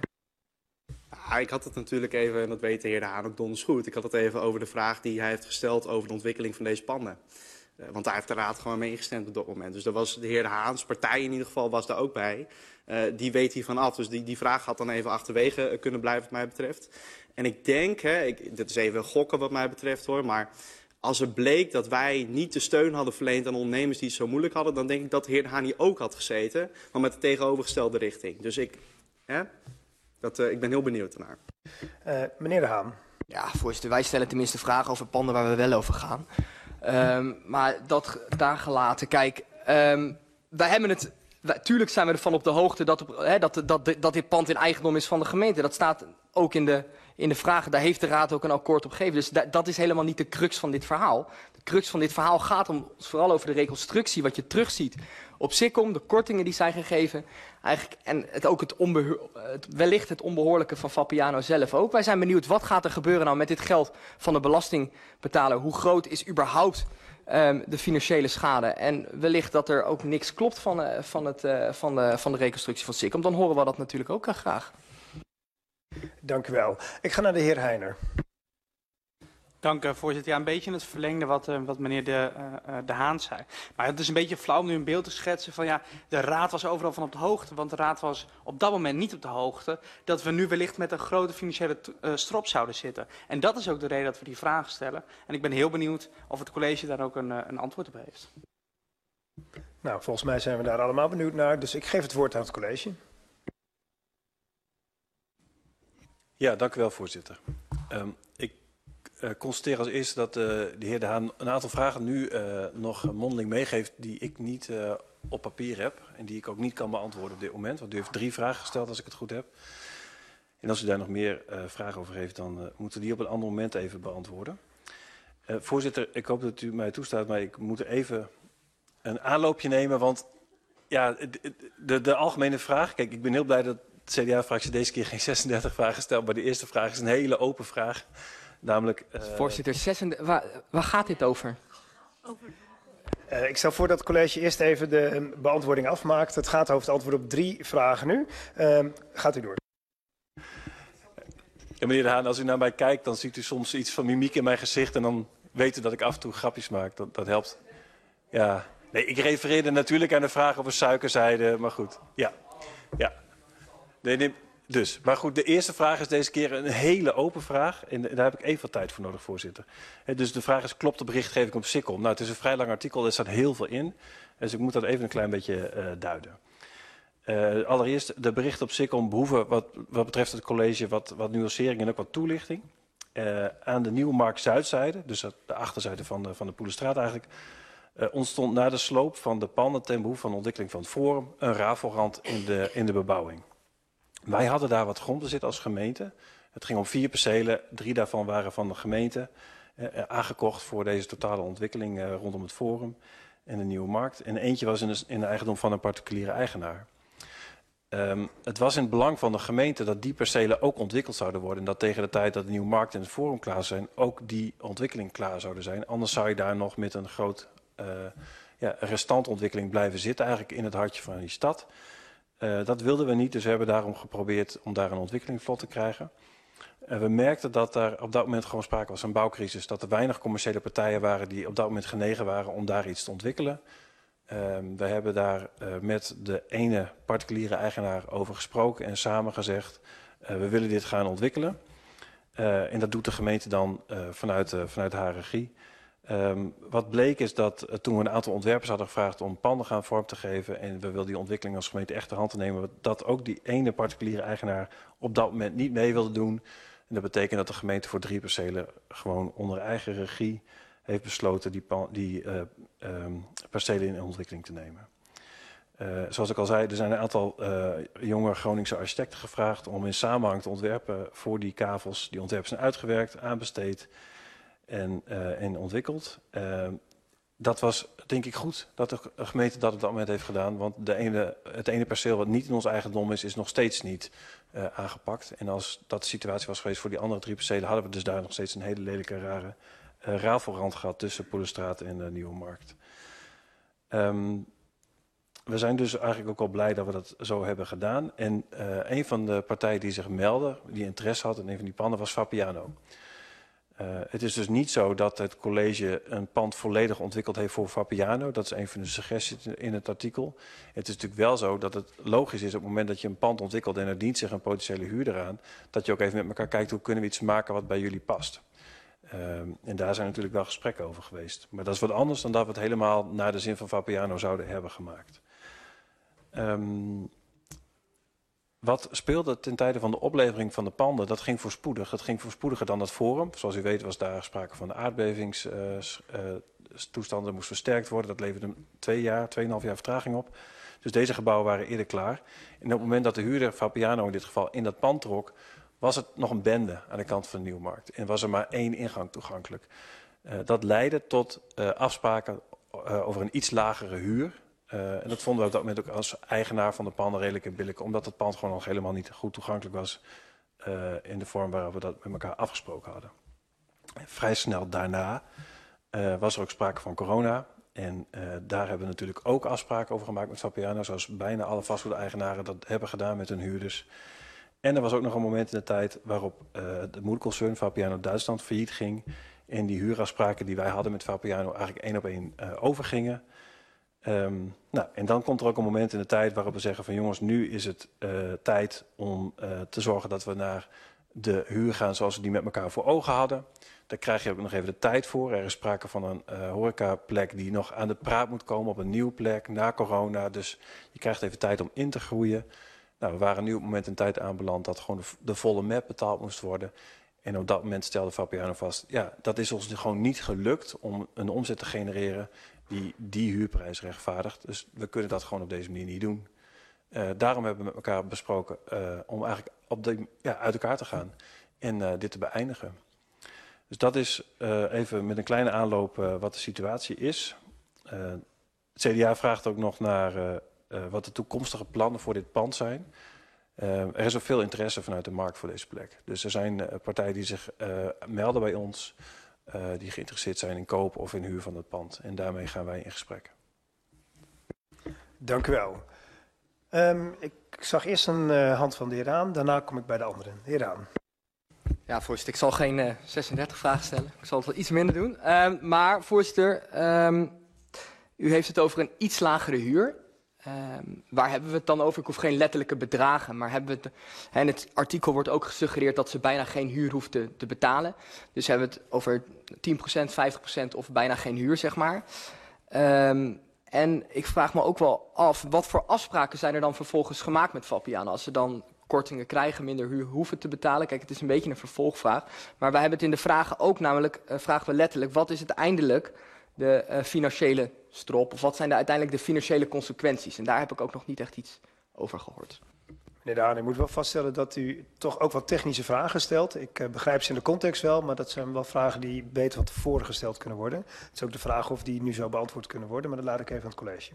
Ja, ik had het natuurlijk even, en dat weet de heer De Haan ook donders goed, ik had het even over de vraag die hij heeft gesteld over de ontwikkeling van deze panden. Uh, want daar heeft de raad gewoon mee ingestemd op dat moment. Dus daar was de heer De Haans partij in ieder geval was daar ook bij. Uh, die weet hiervan af. Dus die, die vraag had dan even achterwege kunnen blijven wat mij betreft. En ik denk, hè, ik, dit is even gokken wat mij betreft hoor, maar als het bleek dat wij niet de steun hadden verleend aan ondernemers die het zo moeilijk hadden, dan denk ik dat de heer De Haan hier ook had gezeten, maar met de tegenovergestelde richting. Dus ik, hè, dat, uh, ik ben heel benieuwd daarnaar. Uh, meneer De Haan. Ja, voorzitter, wij stellen tenminste vragen over panden waar we wel over gaan. Um, maar dat daar gelaten, kijk, um, wij hebben het, wij, tuurlijk zijn we ervan op de hoogte dat, hè, dat, dat, dat dit pand in eigendom is van de gemeente. Dat staat ook in de, in de vragen, daar heeft de raad ook een akkoord op gegeven. Dus da, dat is helemaal niet de crux van dit verhaal. De crux van dit verhaal gaat om, vooral over de reconstructie, wat je terugziet op Sikkom, de kortingen die zijn gegeven. Eigenlijk, en het, ook het, het wellicht het onbehoorlijke van Fapiano zelf ook. Wij zijn benieuwd, wat gaat er gebeuren nou met dit geld van de belastingbetaler? Hoe groot is überhaupt um, de financiële schade? En wellicht dat er ook niks klopt van, uh, van, het, uh, van, de, van de reconstructie van Sikkom. Dan horen we dat natuurlijk ook uh, graag. Dank u wel. Ik ga naar de heer Heijner. Dank, uh, voorzitter. Ja, een beetje in het verlengde wat, uh, wat meneer De, uh, de Haan zei. Maar het is een beetje flauw om nu een beeld te schetsen van ja, de raad was overal van op de hoogte. Want de raad was op dat moment niet op de hoogte dat we nu wellicht met een grote financiële uh, strop zouden zitten. En dat is ook de reden dat we die vragen stellen. En ik ben heel benieuwd of het college daar ook een, uh, een antwoord op heeft. Nou, volgens mij zijn we daar allemaal benieuwd naar. Dus ik geef het woord aan het college. Ja, dank u wel, voorzitter. Um, ik uh, constateer als eerste dat uh, de heer De Haan een aantal vragen nu uh, nog mondeling meegeeft die ik niet uh, op papier heb en die ik ook niet kan beantwoorden op dit moment. Want u heeft drie vragen gesteld als ik het goed heb. En als u daar nog meer uh, vragen over heeft, dan uh, moeten we die op een ander moment even beantwoorden. Uh, voorzitter, ik hoop dat u mij toestaat, maar ik moet even een aanloopje nemen, want ja, de, de, de algemene vraag, kijk, ik ben heel blij dat de C D A-fractie deze keer geen zesendertig vragen stelt, maar de eerste vraag is een hele open vraag. Namelijk... Uh... Voorzitter, zesendertig, waar, waar gaat dit over? over... Uh, ik stel voor dat het college eerst even de um, beantwoording afmaakt. Het gaat over het antwoord op drie vragen nu. Uh, gaat u door. Ja, meneer De Haan, als u naar mij kijkt, dan ziet u soms iets van mimiek in mijn gezicht en dan weet u dat ik af en toe grapjes maak. Dat, dat helpt. Ja. Nee, ik refereerde natuurlijk aan de vraag over suikerzijde, maar goed. Ja. Ja. Nee, nee, dus, maar goed, de eerste vraag is deze keer een hele open vraag. En daar heb ik even wat tijd voor nodig, voorzitter. He, dus de vraag is, klopt de berichtgeving op Sikkel? Nou, het is een vrij lang artikel, er staat heel veel in. Dus ik moet dat even een klein beetje uh, duiden. Uh, allereerst, de berichten op Sikkel behoeven wat, wat betreft het college wat, wat nuancering en ook wat toelichting. Uh, aan de Nieuwmarkt Zuidzijde, dus de achterzijde van de, van de Poelenstraat eigenlijk, uh, ontstond na de sloop van de panden ten behoeve van de ontwikkeling van het Forum een rafelrand in de, in de bebouwing. Wij hadden daar wat grondbezit als gemeente. Het ging om vier percelen, drie daarvan waren van de gemeente eh, aangekocht voor deze totale ontwikkeling eh, rondom het Forum en de Nieuwe Markt. En eentje was in de, in de eigendom van een particuliere eigenaar. Um, het was in het belang van de gemeente dat die percelen ook ontwikkeld zouden worden. En dat tegen de tijd dat de Nieuwe Markt en het Forum klaar zijn, ook die ontwikkeling klaar zouden zijn. Anders zou je daar nog met een groot uh, ja, restantontwikkeling blijven zitten, eigenlijk in het hartje van die stad. Uh, dat wilden we niet, dus we hebben daarom geprobeerd om daar een ontwikkeling vlot te krijgen. Uh, we merkten dat er op dat moment gewoon sprake was van een bouwcrisis. Dat er weinig commerciële partijen waren die op dat moment genegen waren om daar iets te ontwikkelen. Uh, we hebben daar uh, met de ene particuliere eigenaar over gesproken en samen gezegd, uh, we willen dit gaan ontwikkelen. Uh, en dat doet de gemeente dan uh, vanuit, uh, vanuit haar regie. Um, wat bleek is dat uh, toen we een aantal ontwerpers hadden gevraagd om panden gaan vorm te geven en we wilden die ontwikkeling als gemeente echt ter hand te nemen, dat ook die ene particuliere eigenaar op dat moment niet mee wilde doen. En dat betekent dat de gemeente voor drie percelen gewoon onder eigen regie heeft besloten die, die uh, um, percelen in ontwikkeling te nemen. Uh, zoals ik al zei, er zijn een aantal uh, jonge Groningse architecten gevraagd om in samenhang te ontwerpen voor die kavels. Die ontwerpen zijn uitgewerkt, aanbesteed en, uh, en ontwikkeld. Uh, dat was denk ik goed dat de gemeente dat op dat moment heeft gedaan. Want de ene, het ene perceel wat niet in ons eigendom is, is nog steeds niet uh, aangepakt. En als dat de situatie was geweest voor die andere drie percelen, hadden we dus daar nog steeds een hele lelijke rare uh, rafelrand gehad tussen Poelenstraat en de Nieuwe Markt. Um, we zijn dus eigenlijk ook al blij dat we dat zo hebben gedaan. En uh, een van de partijen die zich meldde, die interesse had in een van die panden, was Fapiano. Uh, het is dus niet zo dat het college een pand volledig ontwikkeld heeft voor Fapiano. Dat is een van de suggesties in het artikel. Het is natuurlijk wel zo dat het logisch is op het moment dat je een pand ontwikkelt en er dient zich een potentiële huurder aan, dat je ook even met elkaar kijkt hoe kunnen we iets maken wat bij jullie past. Uh, en daar zijn natuurlijk wel gesprekken over geweest. Maar dat is wat anders dan dat we het helemaal naar de zin van Fapiano zouden hebben gemaakt. Um, Wat speelde ten tijde van de oplevering van de panden? Dat ging voorspoedig. Dat ging voorspoediger dan dat Forum. Zoals u weet was daar sprake van de aardbevingstoestanden. Uh, moest versterkt worden. Dat leverde twee jaar, tweeënhalf jaar vertraging op. Dus deze gebouwen waren eerder klaar. En op het moment dat de huurder, Fapiano in dit geval, in dat pand trok, was het nog een bende aan de kant van de Nieuwmarkt. En was er maar één ingang toegankelijk. Uh, dat leidde tot uh, afspraken uh, over een iets lagere huur. Uh, en dat vonden we op dat moment ook als eigenaar van de panden redelijk en billig, omdat het pand gewoon nog helemaal niet goed toegankelijk was uh, in de vorm waarop we dat met elkaar afgesproken hadden. En vrij snel daarna uh, was er ook sprake van corona. En uh, daar hebben we natuurlijk ook afspraken over gemaakt met Fapiano, zoals bijna alle vastgoedeigenaren dat hebben gedaan met hun huurders. En er was ook nog een moment in de tijd waarop uh, de moederconcern Fapiano Duitsland failliet ging. en die huurafspraken die wij hadden met Vapiano eigenlijk één op één uh, overgingen. Um, nou, en dan komt er ook een moment in de tijd waarop we zeggen van jongens, nu is het uh, tijd om uh, te zorgen dat we naar de huur gaan zoals we die met elkaar voor ogen hadden. Daar krijg je ook nog even de tijd voor. Er is sprake van een uh, horecaplek die nog aan de praat moet komen op een nieuwe plek na corona. Dus je krijgt even tijd om in te groeien. Nou, we waren nu op het moment in tijd aanbeland dat gewoon de, de volle map betaald moest worden. En op dat moment stelde Vapiano vast, ja, dat is ons gewoon niet gelukt om een omzet te genereren die die huurprijs rechtvaardigt. Dus we kunnen dat gewoon op deze manier niet doen. Uh, daarom hebben we met elkaar besproken uh, om eigenlijk op de, ja, uit elkaar te gaan en uh, dit te beëindigen. Dus dat is uh, even met een kleine aanloop uh, wat de situatie is. Uh, het C D A vraagt ook nog naar uh, uh, wat de toekomstige plannen voor dit pand zijn. Uh, er is ook veel interesse vanuit de markt voor deze plek. Dus er zijn uh, partijen die zich uh, melden bij ons, uh, die geïnteresseerd zijn in koop of in huur van het pand. En daarmee gaan wij in gesprek. Dank u wel. Um, ik zag eerst een uh, hand van de heer Aan, daarna kom ik bij de anderen. De heer Aan. Ja, voorzitter, ik zal geen uh, zesendertig vragen stellen. Ik zal het wel iets minder doen. Um, maar voorzitter, um, u heeft het over een iets lagere huur. Um, waar hebben we het dan over? Ik hoef geen letterlijke bedragen, maar hebben we het, hè, in het artikel wordt ook gesuggereerd dat ze bijna geen huur hoeft te, te betalen. Dus hebben we het over tien procent, vijftig procent of bijna geen huur, zeg maar. Um, en ik vraag me ook wel af, wat voor afspraken zijn er dan vervolgens gemaakt met Vapiano? Als ze dan kortingen krijgen, minder huur hoeven te betalen. Kijk, het is een beetje een vervolgvraag. Maar wij hebben het in de vragen ook namelijk, uh, vragen we letterlijk, wat is uiteindelijk de uh, financiële strop? Of wat zijn de, uiteindelijk de financiële consequenties? En daar heb ik ook nog niet echt iets over gehoord. Meneer Daan, ik moet wel vaststellen dat u toch ook wat technische vragen stelt. Ik uh, begrijp ze in de context wel, maar dat zijn wel vragen die beter van tevoren gesteld kunnen worden. Het is ook de vraag of die nu zo beantwoord kunnen worden, maar dat laat ik even aan het college.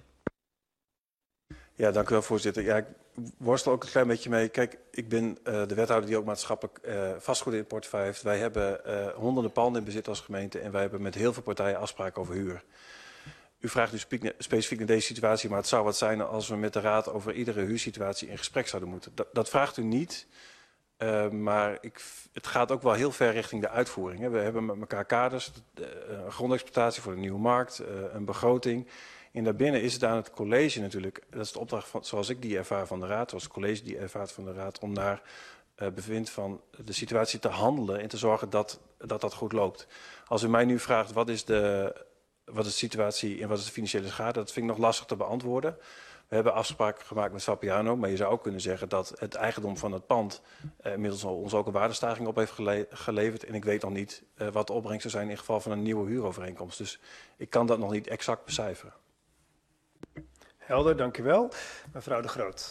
Ja, dank u wel, voorzitter. Ja, ik worstel ook een klein beetje mee. Kijk, ik ben uh, de wethouder die ook maatschappelijk uh, vastgoed in de portefeuille heeft. Wij hebben uh, honderden panden in bezit als gemeente en wij hebben met heel veel partijen afspraken over huur. U vraagt nu specifiek naar deze situatie, maar het zou wat zijn als we met de raad over iedere huursituatie in gesprek zouden moeten. Dat, dat vraagt u niet, uh, maar ik, het gaat ook wel heel ver richting de uitvoering. Hè. We hebben met elkaar kaders, uh, een grondexploitatie voor de nieuwe markt, uh, een begroting. En daarbinnen is het aan het college natuurlijk, dat is de opdracht van, zoals ik die ervaar van de raad, zoals het college die ervaart van de raad, om naar uh, bevind van de situatie te handelen en te zorgen dat, dat dat goed loopt. Als u mij nu vraagt wat is de, wat is de situatie en wat is de financiële schade, dat vind ik nog lastig te beantwoorden. We hebben afspraken gemaakt met Vapiano, maar je zou ook kunnen zeggen dat het eigendom van het pand uh, inmiddels ons ook een waardestijging op heeft gele geleverd. En ik weet nog niet uh, wat de opbrengst zou zijn in geval van een nieuwe huurovereenkomst. Dus ik kan dat nog niet exact becijferen. Helder, dank u wel. Mevrouw De Groot.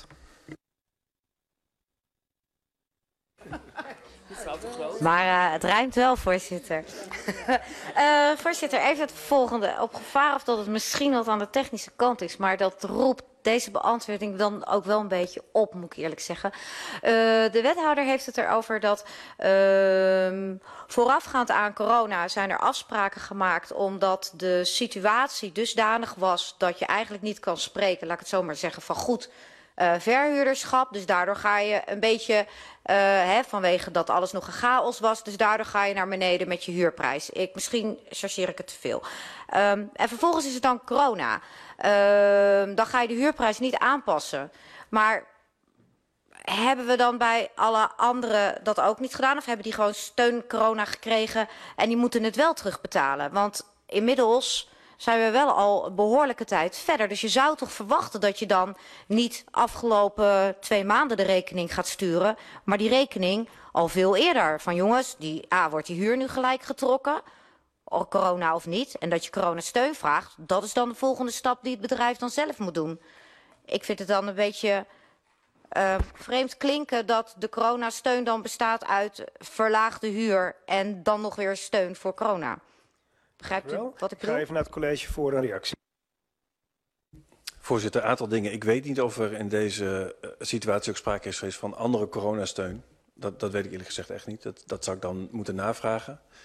Maar uh, het ruimt wel, voorzitter. uh, voorzitter, even het volgende. Op gevaar of dat het misschien wat aan de technische kant is, maar dat roept deze beantwoording dan ook wel een beetje op, moet ik eerlijk zeggen. Uh, de wethouder heeft het erover dat uh, voorafgaand aan corona zijn er afspraken gemaakt omdat de situatie dusdanig was dat je eigenlijk niet kan spreken, laat ik het zo maar zeggen, van goed uh, verhuurderschap. Dus daardoor ga je een beetje, uh, hè, vanwege dat alles nog een chaos was, dus daardoor ga je naar beneden met je huurprijs. Ik, misschien chargeer ik het te veel. Um, en vervolgens is het dan corona. Uh, dan ga je de huurprijs niet aanpassen. Maar hebben we dan bij alle anderen dat ook niet gedaan? Of hebben die gewoon steun corona gekregen en die moeten het wel terugbetalen? Want inmiddels zijn we wel al een behoorlijke tijd verder. Dus je zou toch verwachten dat je dan niet afgelopen twee maanden de rekening gaat sturen, maar die rekening al veel eerder. Van jongens, die, A, wordt die huur nu gelijk getrokken, corona of niet, en dat je coronasteun vraagt, dat is dan de volgende stap die het bedrijf dan zelf moet doen. Ik vind het dan een beetje uh, vreemd klinken dat de coronasteun dan bestaat uit verlaagde huur en dan nog weer steun voor corona. Begrijpt u wat ik bedoel? Ik ga even naar het college voor een reactie. Voorzitter, een aantal dingen. Ik weet niet of er in deze uh, situatie ook sprake is geweest van andere coronasteun. Dat, dat weet ik eerlijk gezegd echt niet. Dat, dat zou ik dan moeten navragen.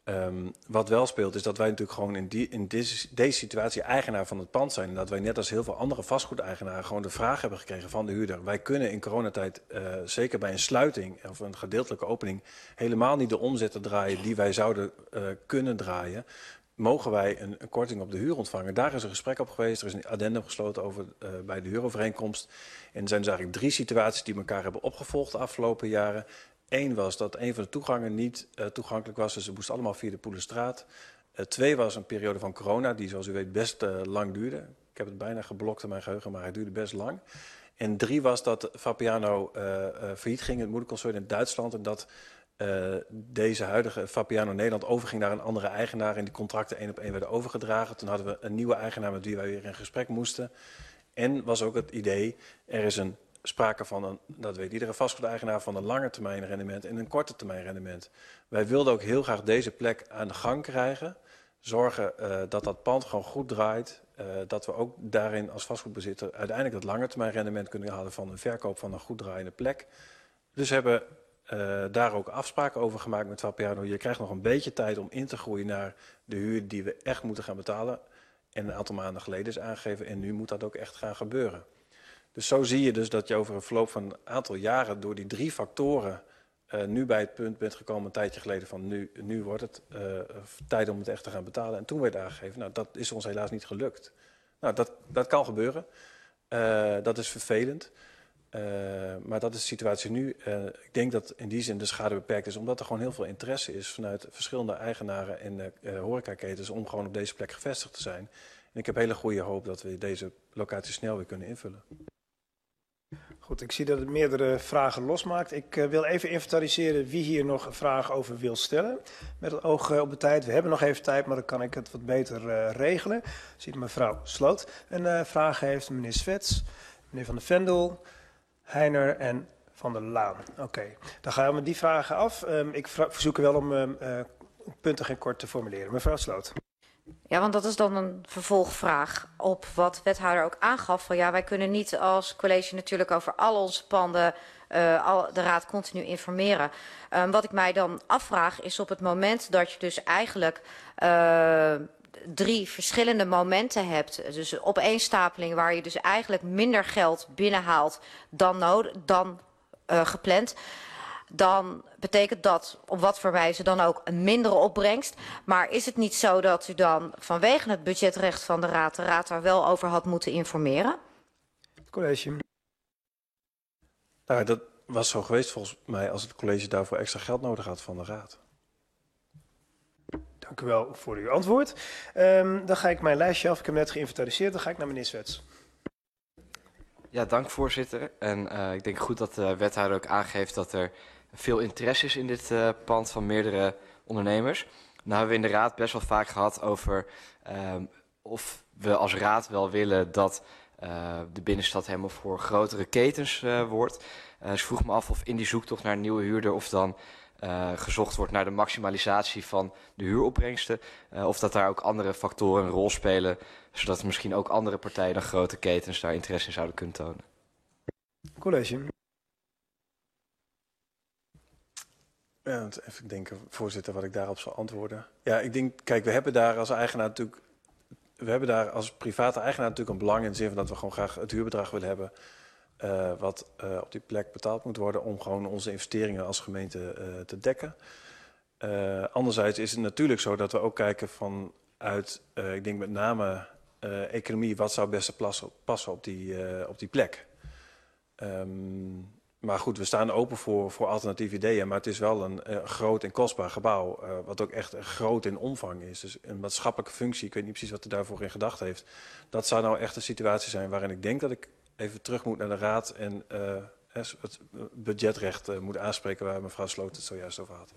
Um, wat wel speelt is dat wij natuurlijk gewoon in, die, in deze, deze situatie eigenaar van het pand zijn. En dat wij net als heel veel andere vastgoedeigenaren gewoon de vraag hebben gekregen van de huurder. Wij kunnen in coronatijd, uh, zeker bij een sluiting of een gedeeltelijke opening, helemaal niet de omzetten draaien die wij zouden uh, kunnen draaien. Mogen wij een, een korting op de huur ontvangen? Daar is een gesprek op geweest. Er is een addendum gesloten over, uh, bij de huurovereenkomst. En er zijn dus eigenlijk drie situaties die elkaar hebben opgevolgd de afgelopen jaren. Eén was dat een van de toegangen niet uh, toegankelijk was, dus ze moesten allemaal via de Poelenstraat. Uh, twee was een periode van corona, die zoals u weet best uh, lang duurde. Ik heb het bijna geblokt in mijn geheugen, maar hij duurde best lang. En drie was dat Vapiano uh, uh, failliet ging, het moederconcern in Duitsland. En dat uh, deze huidige Vapiano Nederland overging naar een andere eigenaar. En die contracten één op één werden overgedragen. Toen hadden we een nieuwe eigenaar met wie wij weer in gesprek moesten. En was ook het idee, er is een sprake van een, dat weet iedere vastgoedeigenaar, van een lange termijn rendement en een korte termijn rendement. Wij wilden ook heel graag deze plek aan de gang krijgen. Zorgen uh, dat dat pand gewoon goed draait. Uh, dat we ook daarin als vastgoedbezitter uiteindelijk dat lange termijn rendement kunnen halen van een verkoop van een goed draaiende plek. Dus we hebben uh, daar ook afspraken over gemaakt met Vapiano. Je krijgt nog een beetje tijd om in te groeien naar de huur die we echt moeten gaan betalen. En een aantal maanden geleden is aangegeven en nu moet dat ook echt gaan gebeuren. Dus zo zie je dus dat je over een verloop van een aantal jaren door die drie factoren uh, nu bij het punt bent gekomen een tijdje geleden van nu, nu wordt het uh, tijd om het echt te gaan betalen. En toen werd aangegeven, nou dat is ons helaas niet gelukt. Nou dat, dat kan gebeuren, uh, dat is vervelend, uh, maar dat is de situatie nu. Uh, ik denk dat in die zin de schade beperkt is omdat er gewoon heel veel interesse is vanuit verschillende eigenaren en uh, uh, horecaketens om gewoon op deze plek gevestigd te zijn. En ik heb hele goede hoop dat we deze locatie snel weer kunnen invullen. Goed, ik zie dat het meerdere vragen losmaakt. Ik uh, wil even inventariseren wie hier nog een vraag over wil stellen. Met het oog uh, op de tijd. We hebben nog even tijd, maar dan kan ik het wat beter uh, regelen. Ik zie dat mevrouw Sloot een uh, vraag heeft. Meneer Svets, meneer Van der Vendel, Heiner en Van der Laan. Oké, okay. Dan gaan we met die vragen af. Um, ik verzoek u wel om uh, uh, puntig en kort te formuleren. Mevrouw Sloot. Ja, want dat is dan een vervolgvraag op wat wethouder ook aangaf. Van ja, wij kunnen niet als college natuurlijk over al onze panden uh, al, de raad continu informeren. Um, wat ik mij dan afvraag is op het moment dat je dus eigenlijk uh, drie verschillende momenten hebt. Dus een opeenstapeling waar je dus eigenlijk minder geld binnenhaalt dan, nodig, dan uh, gepland. Dan betekent dat op wat voor wijze dan ook een mindere opbrengst. Maar is het niet zo dat u dan vanwege het budgetrecht van de raad de raad daar wel over had moeten informeren? College. Nou, dat was zo geweest volgens mij als het college daarvoor extra geld nodig had van de raad. Dank u wel voor uw antwoord. Um, dan ga ik mijn lijstje af. Ik heb hem net geïnventariseerd. Dan ga ik naar meneer Svets. Ja, dank voorzitter. En uh, ik denk goed dat de wethouder ook aangeeft dat er veel interesse is in dit uh, pand van meerdere ondernemers. Nou hebben we in de raad best wel vaak gehad over uh, of we als raad wel willen dat uh, de binnenstad helemaal voor grotere ketens uh, wordt. Uh, dus ik vroeg me af of in die zoektocht naar een nieuwe huurder of dan uh, gezocht wordt naar de maximalisatie van de huuropbrengsten. Uh, of dat daar ook andere factoren een rol spelen, zodat misschien ook andere partijen dan grote ketens daar interesse in zouden kunnen tonen. College. Ja, even denken, voorzitter, wat ik daarop zal antwoorden. Ja, ik denk, kijk, we hebben daar als eigenaar natuurlijk, we hebben daar als private eigenaar natuurlijk een belang in de zin van dat we gewoon graag het huurbedrag willen hebben uh, wat uh, op die plek betaald moet worden om gewoon onze investeringen als gemeente uh, te dekken. Uh, anderzijds is het natuurlijk zo dat we ook kijken vanuit, uh, ik denk met name uh, economie, wat zou het beste passen op die, uh, op die plek. Um, Maar goed, we staan open voor, voor alternatieve ideeën. Maar het is wel een uh, groot en kostbaar gebouw. Uh, wat ook echt groot in omvang is. Dus een maatschappelijke functie, ik weet niet precies wat u daarvoor in gedachten heeft. Dat zou nou echt een situatie zijn waarin ik denk dat ik even terug moet naar de raad. En uh, het budgetrecht uh, moet aanspreken waar mevrouw Sloot het zojuist over had.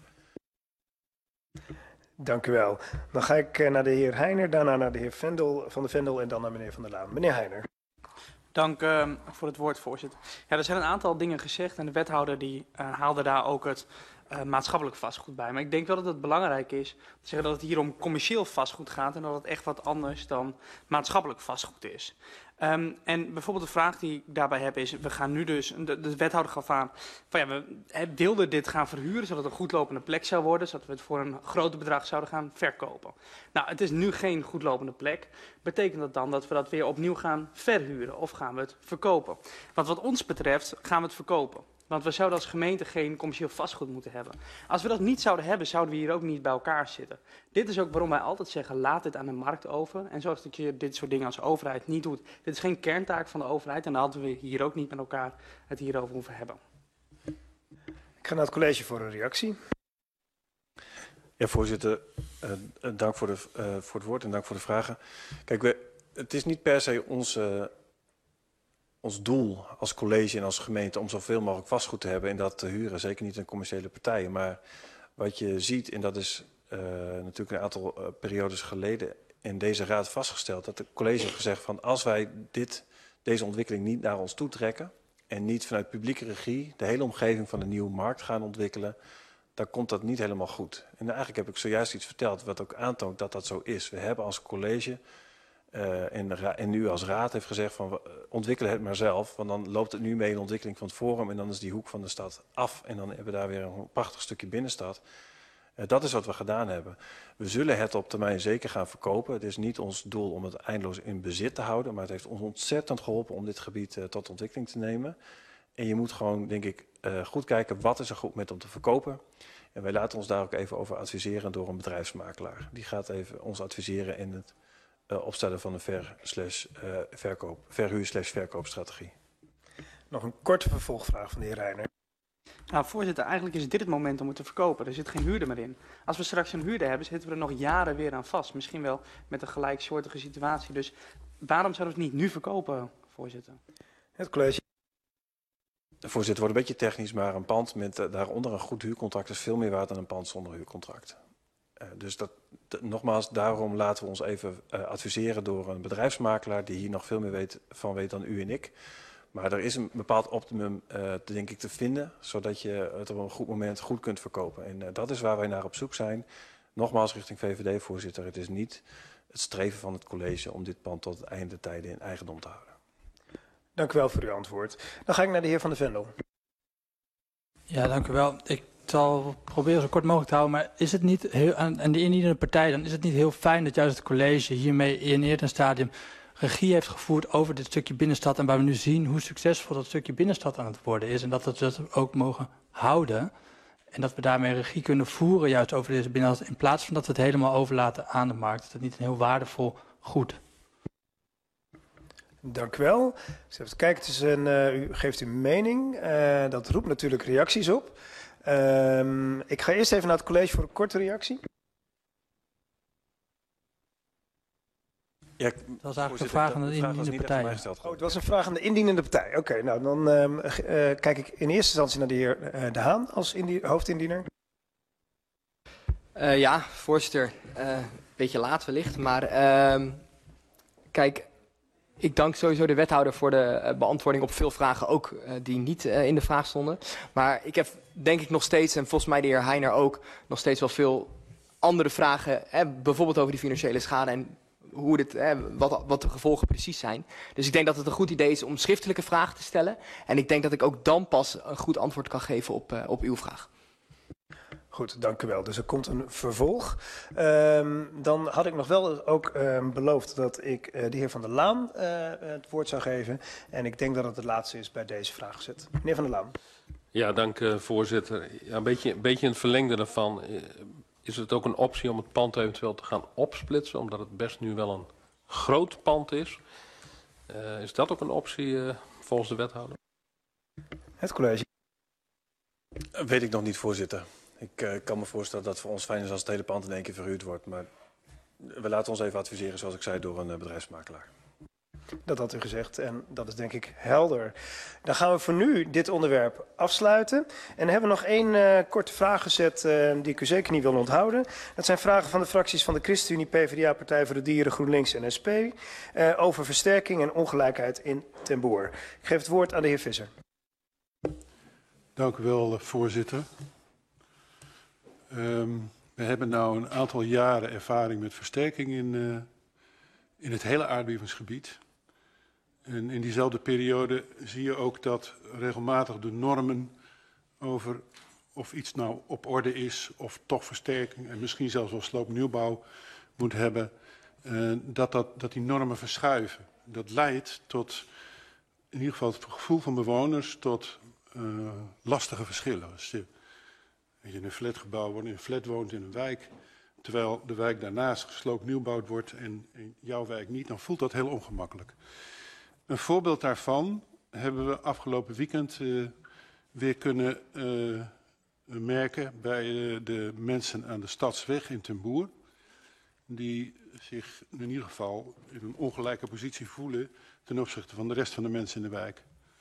Dank u wel. Dan ga ik uh, naar de heer Heiner, daarna naar de heer Vendel, Van der Vendel en dan naar meneer Van der Laan. Meneer Heiner. Dank uh, voor het woord, voorzitter. Ja, er zijn een aantal dingen gezegd en de wethouder die uh, haalde daar ook het uh, maatschappelijk vastgoed bij. Maar ik denk wel dat het belangrijk is te zeggen dat het hier om commercieel vastgoed gaat en dat het echt wat anders dan maatschappelijk vastgoed is. Um, en bijvoorbeeld de vraag die ik daarbij heb is, we gaan nu dus, de, de wethouder gaf aan, van ja, we he, wilden dit gaan verhuren, zodat het een goedlopende plek zou worden, zodat we het voor een groot bedrag zouden gaan verkopen. Nou, het is nu geen goedlopende plek. Betekent dat dan dat we dat weer opnieuw gaan verhuren of gaan we het verkopen? Want wat ons betreft gaan we het verkopen. Want we zouden als gemeente geen commercieel vastgoed moeten hebben. Als we dat niet zouden hebben, zouden we hier ook niet bij elkaar zitten. Dit is ook waarom wij altijd zeggen, laat dit aan de markt over. En zorg dat je dit soort dingen als overheid niet doet. Dit is geen kerntaak van de overheid en dan hadden we hier ook niet met elkaar het hierover hoeven hebben. Ik ga naar het college voor een reactie. Ja, voorzitter, uh, dank voor, de, uh, voor het woord en dank voor de vragen. Kijk, we, het is niet per se ons... Uh, Ons doel als college en als gemeente om zoveel mogelijk vastgoed te hebben en dat te huren. Zeker niet aan commerciële partijen. Maar wat je ziet, en dat is uh, natuurlijk een aantal uh, periodes geleden in deze raad vastgesteld. Dat de college heeft gezegd van als wij dit, deze ontwikkeling niet naar ons toe trekken. En niet vanuit publieke regie de hele omgeving van een nieuwe markt gaan ontwikkelen. Dan komt dat niet helemaal goed. En eigenlijk heb ik zojuist iets verteld wat ook aantoont dat dat zo is. We hebben als college... Uh, en, en nu als raad heeft gezegd van uh, ontwikkel het maar zelf. Want dan loopt het nu mee in de ontwikkeling van het Forum. En dan is die hoek van de stad af. En dan hebben we daar weer een prachtig stukje binnenstad. Uh, dat is wat we gedaan hebben. We zullen het op termijn zeker gaan verkopen. Het is niet ons doel om het eindeloos in bezit te houden. Maar het heeft ons ontzettend geholpen om dit gebied uh, tot ontwikkeling te nemen. En je moet gewoon, denk ik, uh, goed kijken wat is er goed met om te verkopen. En wij laten ons daar ook even over adviseren door een bedrijfsmakelaar. Die gaat even ons adviseren in het... Uh, opstellen van een ver slash, uh, verkoop, verhuur slash verkoopstrategie. Nog een korte vervolgvraag van de heer Reiner. Nou, voorzitter, eigenlijk is dit het moment om het te verkopen. Er zit geen huurder meer in. Als we straks een huurder hebben, zitten we er nog jaren weer aan vast. Misschien wel met een gelijksoortige situatie. Dus waarom zouden we het niet nu verkopen, voorzitter? Het college. Voorzitter, wordt een beetje technisch, maar een pand met uh, daaronder een goed huurcontract is veel meer waard dan een pand zonder huurcontract. Uh, dus dat, de, nogmaals, daarom laten we ons even uh, adviseren door een bedrijfsmakelaar die hier nog veel meer weet, van weet dan u en ik. Maar er is een bepaald optimum, uh, denk ik, te vinden, zodat je het op een goed moment goed kunt verkopen. En uh, dat is waar wij naar op zoek zijn. Nogmaals richting V V D-voorzitter, het is niet het streven van het college om dit pand tot het einde der tijden in eigendom te houden. Dank u wel voor uw antwoord. Dan ga ik naar de heer Van der Vendel. Ja, dank u wel. Ik zal proberen zo kort mogelijk te houden, maar is het niet heel, aan, aan de indienende partij, dan is het niet heel fijn dat juist het college hiermee in eerder stadium regie heeft gevoerd over dit stukje binnenstad en waar we nu zien hoe succesvol dat stukje binnenstad aan het worden is en dat we dat ook mogen houden en dat we daarmee regie kunnen voeren juist over deze binnenstad in plaats van dat we het helemaal overlaten aan de markt. Is dat niet een heel waardevol goed? Dank u wel. Dus even kijken, het is een, uh, u geeft uw mening. Uh, dat roept natuurlijk reacties op. Uh, ik ga eerst even naar het college voor een korte reactie. Ja, dat was eigenlijk een vraag aan de indienende partij. Oh, het was een vraag aan de indienende partij. Oké, okay, nou dan uh, uh, kijk ik in eerste instantie naar de heer uh, De Haan als hoofdindiener. Uh, ja, voorzitter. Een uh, beetje laat wellicht, maar uh, kijk... Ik dank sowieso de wethouder voor de uh, beantwoording op veel vragen, ook uh, die niet uh, in de vraag stonden. Maar ik heb denk ik nog steeds, en volgens mij de heer Heiner ook, nog steeds wel veel andere vragen. Hè, bijvoorbeeld over die financiële schade en hoe dit, hè, wat, wat de gevolgen precies zijn. Dus ik denk dat het een goed idee is om schriftelijke vragen te stellen. En ik denk dat ik ook dan pas een goed antwoord kan geven op, uh, op uw vraag. Goed, dank u wel. Dus er komt een vervolg. Um, dan had ik nog wel ook um, beloofd dat ik uh, de heer Van der Laan uh, het woord zou geven. En ik denk dat het het laatste is bij deze vraaggezet. Meneer Van der Laan. Ja, dank uh, voorzitter. Ja, een beetje, een beetje in het verlengde daarvan. Uh, is het ook een optie om het pand eventueel te gaan opsplitsen? Omdat het best nu wel een groot pand is. Uh, is dat ook een optie uh, volgens de wethouder? Het college. Weet ik nog niet, voorzitter. Ik uh, kan me voorstellen dat het voor ons fijn is als het hele pand in één keer verhuurd wordt. Maar we laten ons even adviseren, zoals ik zei, door een uh, bedrijfsmakelaar. Dat had u gezegd en dat is denk ik helder. Dan gaan we voor nu dit onderwerp afsluiten. En dan hebben we nog één uh, korte vragenset uh, die ik u zeker niet wil onthouden. Dat zijn vragen van de fracties van de ChristenUnie, PvdA, Partij voor de Dieren, GroenLinks en S P. Uh, over versterking en ongelijkheid in Ten Boer. Ik geef het woord aan de heer Visser. Dank u wel, voorzitter. Um, we hebben nu een aantal jaren ervaring met versterking in, uh, in het hele aardbevingsgebied. En in diezelfde periode zie je ook dat regelmatig de normen over of iets nou op orde is of toch versterking en misschien zelfs wel sloopnieuwbouw moet hebben, uh, dat, dat, dat die normen verschuiven. Dat leidt tot, in ieder geval het gevoel van bewoners, tot uh, lastige verschillen. Als je in een flatgebouw woont, in een flat woont in een wijk, terwijl de wijk daarnaast sloopnieuwbouw wordt en in jouw wijk niet, dan voelt dat heel ongemakkelijk. Een voorbeeld daarvan hebben we afgelopen weekend uh, weer kunnen uh, merken bij uh, de mensen aan de Stadsweg in Ten Boer. Die zich in ieder geval in een ongelijke positie voelen ten opzichte van de rest van de mensen in de wijk.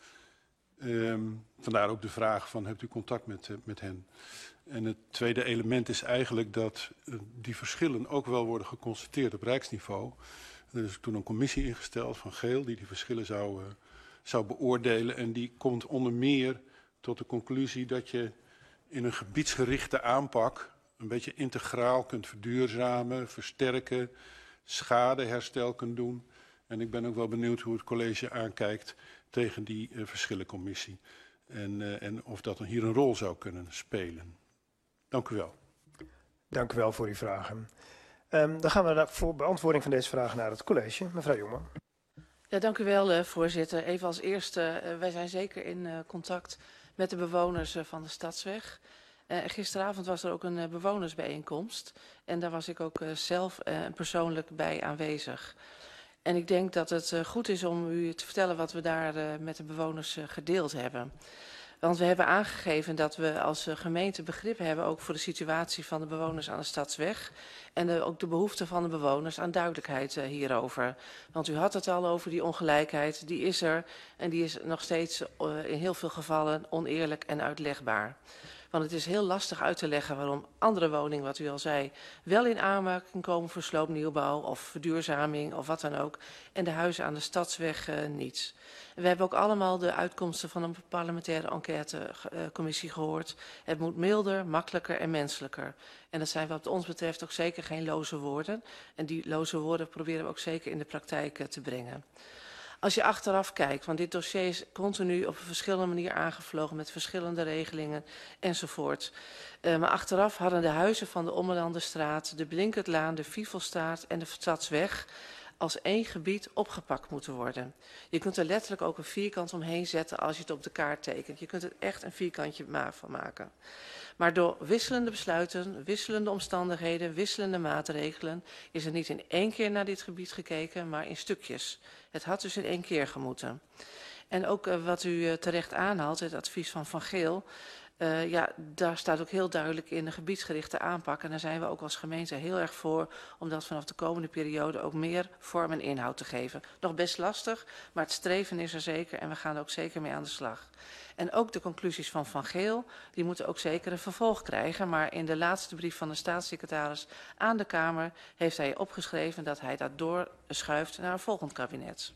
Um, vandaar ook de vraag van, hebt u contact met, uh, met hen? En het tweede element is eigenlijk dat uh, die verschillen ook wel worden geconstateerd op rijksniveau. Er is toen een commissie ingesteld van Geel die die verschillen zou, uh, zou beoordelen. En die komt onder meer tot de conclusie dat je in een gebiedsgerichte aanpak een beetje integraal kunt verduurzamen, versterken, schadeherstel kunt doen. En ik ben ook wel benieuwd hoe het college aankijkt tegen die uh, verschillencommissie. En, uh, en of dat hier een rol zou kunnen spelen. Dank u wel. Dank u wel voor uw vragen. Um, dan gaan we voor beantwoording van deze vragen naar het college. Mevrouw Jongman. Ja, dank u wel, uh, voorzitter. Even als eerste, uh, wij zijn zeker in uh, contact met de bewoners uh, van de Stadsweg. Uh, gisteravond was er ook een uh, bewonersbijeenkomst. En daar was ik ook uh, zelf uh, persoonlijk bij aanwezig. En ik denk dat het uh, goed is om u te vertellen wat we daar uh, met de bewoners uh, gedeeld hebben. Want we hebben aangegeven dat we als uh, gemeente begrip hebben ook voor de situatie van de bewoners aan de Stadsweg. En de, ook de behoefte van de bewoners aan duidelijkheid uh, hierover. Want u had het al over die ongelijkheid, die is er. En die is nog steeds uh, in heel veel gevallen oneerlijk en uitlegbaar. Want het is heel lastig uit te leggen waarom andere woningen, wat u al zei, wel in aanmerking komen voor sloopnieuwbouw of verduurzaming of wat dan ook. En de huizen aan de Stadsweg uh, niet. En we hebben ook allemaal de uitkomsten van een parlementaire enquêtecommissie uh, gehoord. Het moet milder, makkelijker en menselijker. En dat zijn wat ons betreft ook zeker geen loze woorden. En die loze woorden proberen we ook zeker in de praktijk uh, te brengen. Als je achteraf kijkt, want dit dossier is continu op een verschillende manier aangevlogen met verschillende regelingen enzovoort. Uh, maar achteraf hadden de huizen van de Ommelanderstraat, de Blinkertlaan, de Fivelstraat en de Stadsweg als één gebied opgepakt moeten worden. Je kunt er letterlijk ook een vierkant omheen zetten als je het op de kaart tekent. Je kunt er echt een vierkantje van maken. Maar door wisselende besluiten, wisselende omstandigheden, wisselende maatregelen is er niet in één keer naar dit gebied gekeken, maar in stukjes. Het had dus in één keer gemoeten. En ook uh, wat u uh, terecht aanhaalt, het advies van Van Geel, uh, ja, daar staat ook heel duidelijk in de gebiedsgerichte aanpak. En daar zijn we ook als gemeente heel erg voor om dat vanaf de komende periode ook meer vorm en inhoud te geven. Nog best lastig, maar het streven is er zeker en we gaan er ook zeker mee aan de slag. En ook de conclusies van Van Geel, die moeten ook zeker een vervolg krijgen. Maar in de laatste brief van de staatssecretaris aan de Kamer heeft hij opgeschreven dat hij dat doorschuift naar een volgend kabinet.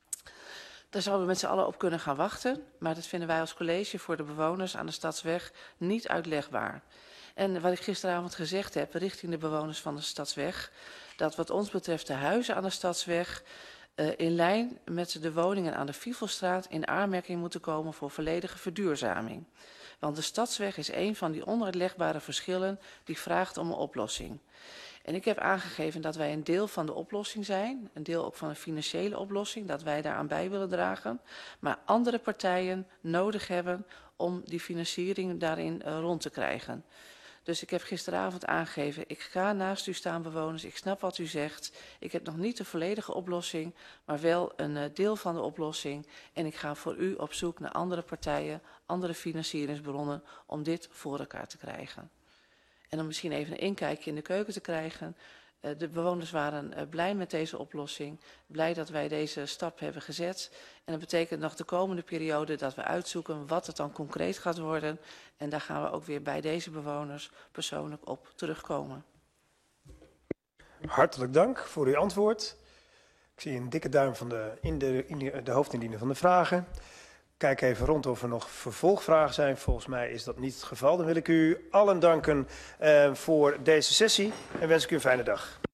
Daar zouden we met z'n allen op kunnen gaan wachten. Maar dat vinden wij als college voor de bewoners aan de Stadsweg niet uitlegbaar. En wat ik gisteravond gezegd heb richting de bewoners van de Stadsweg, dat wat ons betreft de huizen aan de Stadsweg Uh, in lijn met de woningen aan de Fivelstraat in aanmerking moeten komen voor volledige verduurzaming. Want de Stadsweg is een van die onuitlegbare verschillen die vraagt om een oplossing. En ik heb aangegeven dat wij een deel van de oplossing zijn, een deel ook van een financiële oplossing, dat wij daaraan bij willen dragen, maar andere partijen nodig hebben om die financiering daarin uh, rond te krijgen. Dus ik heb gisteravond aangegeven, ik ga naast u staan bewoners, ik snap wat u zegt. Ik heb nog niet de volledige oplossing, maar wel een uh, deel van de oplossing. En ik ga voor u op zoek naar andere partijen, andere financieringsbronnen om dit voor elkaar te krijgen. En om misschien even een inkijkje in de keuken te krijgen. Uh, de bewoners waren uh, blij met deze oplossing, blij dat wij deze stap hebben gezet. En dat betekent nog de komende periode dat we uitzoeken wat het dan concreet gaat worden. En daar gaan we ook weer bij deze bewoners persoonlijk op terugkomen. Hartelijk dank voor uw antwoord. Ik zie een dikke duim van de, in de, in de, de hoofdindiener van de vragen. Kijk even rond of er nog vervolgvragen zijn. Volgens mij is dat niet het geval. Dan wil ik u allen danken uh, voor deze sessie en wens ik u een fijne dag.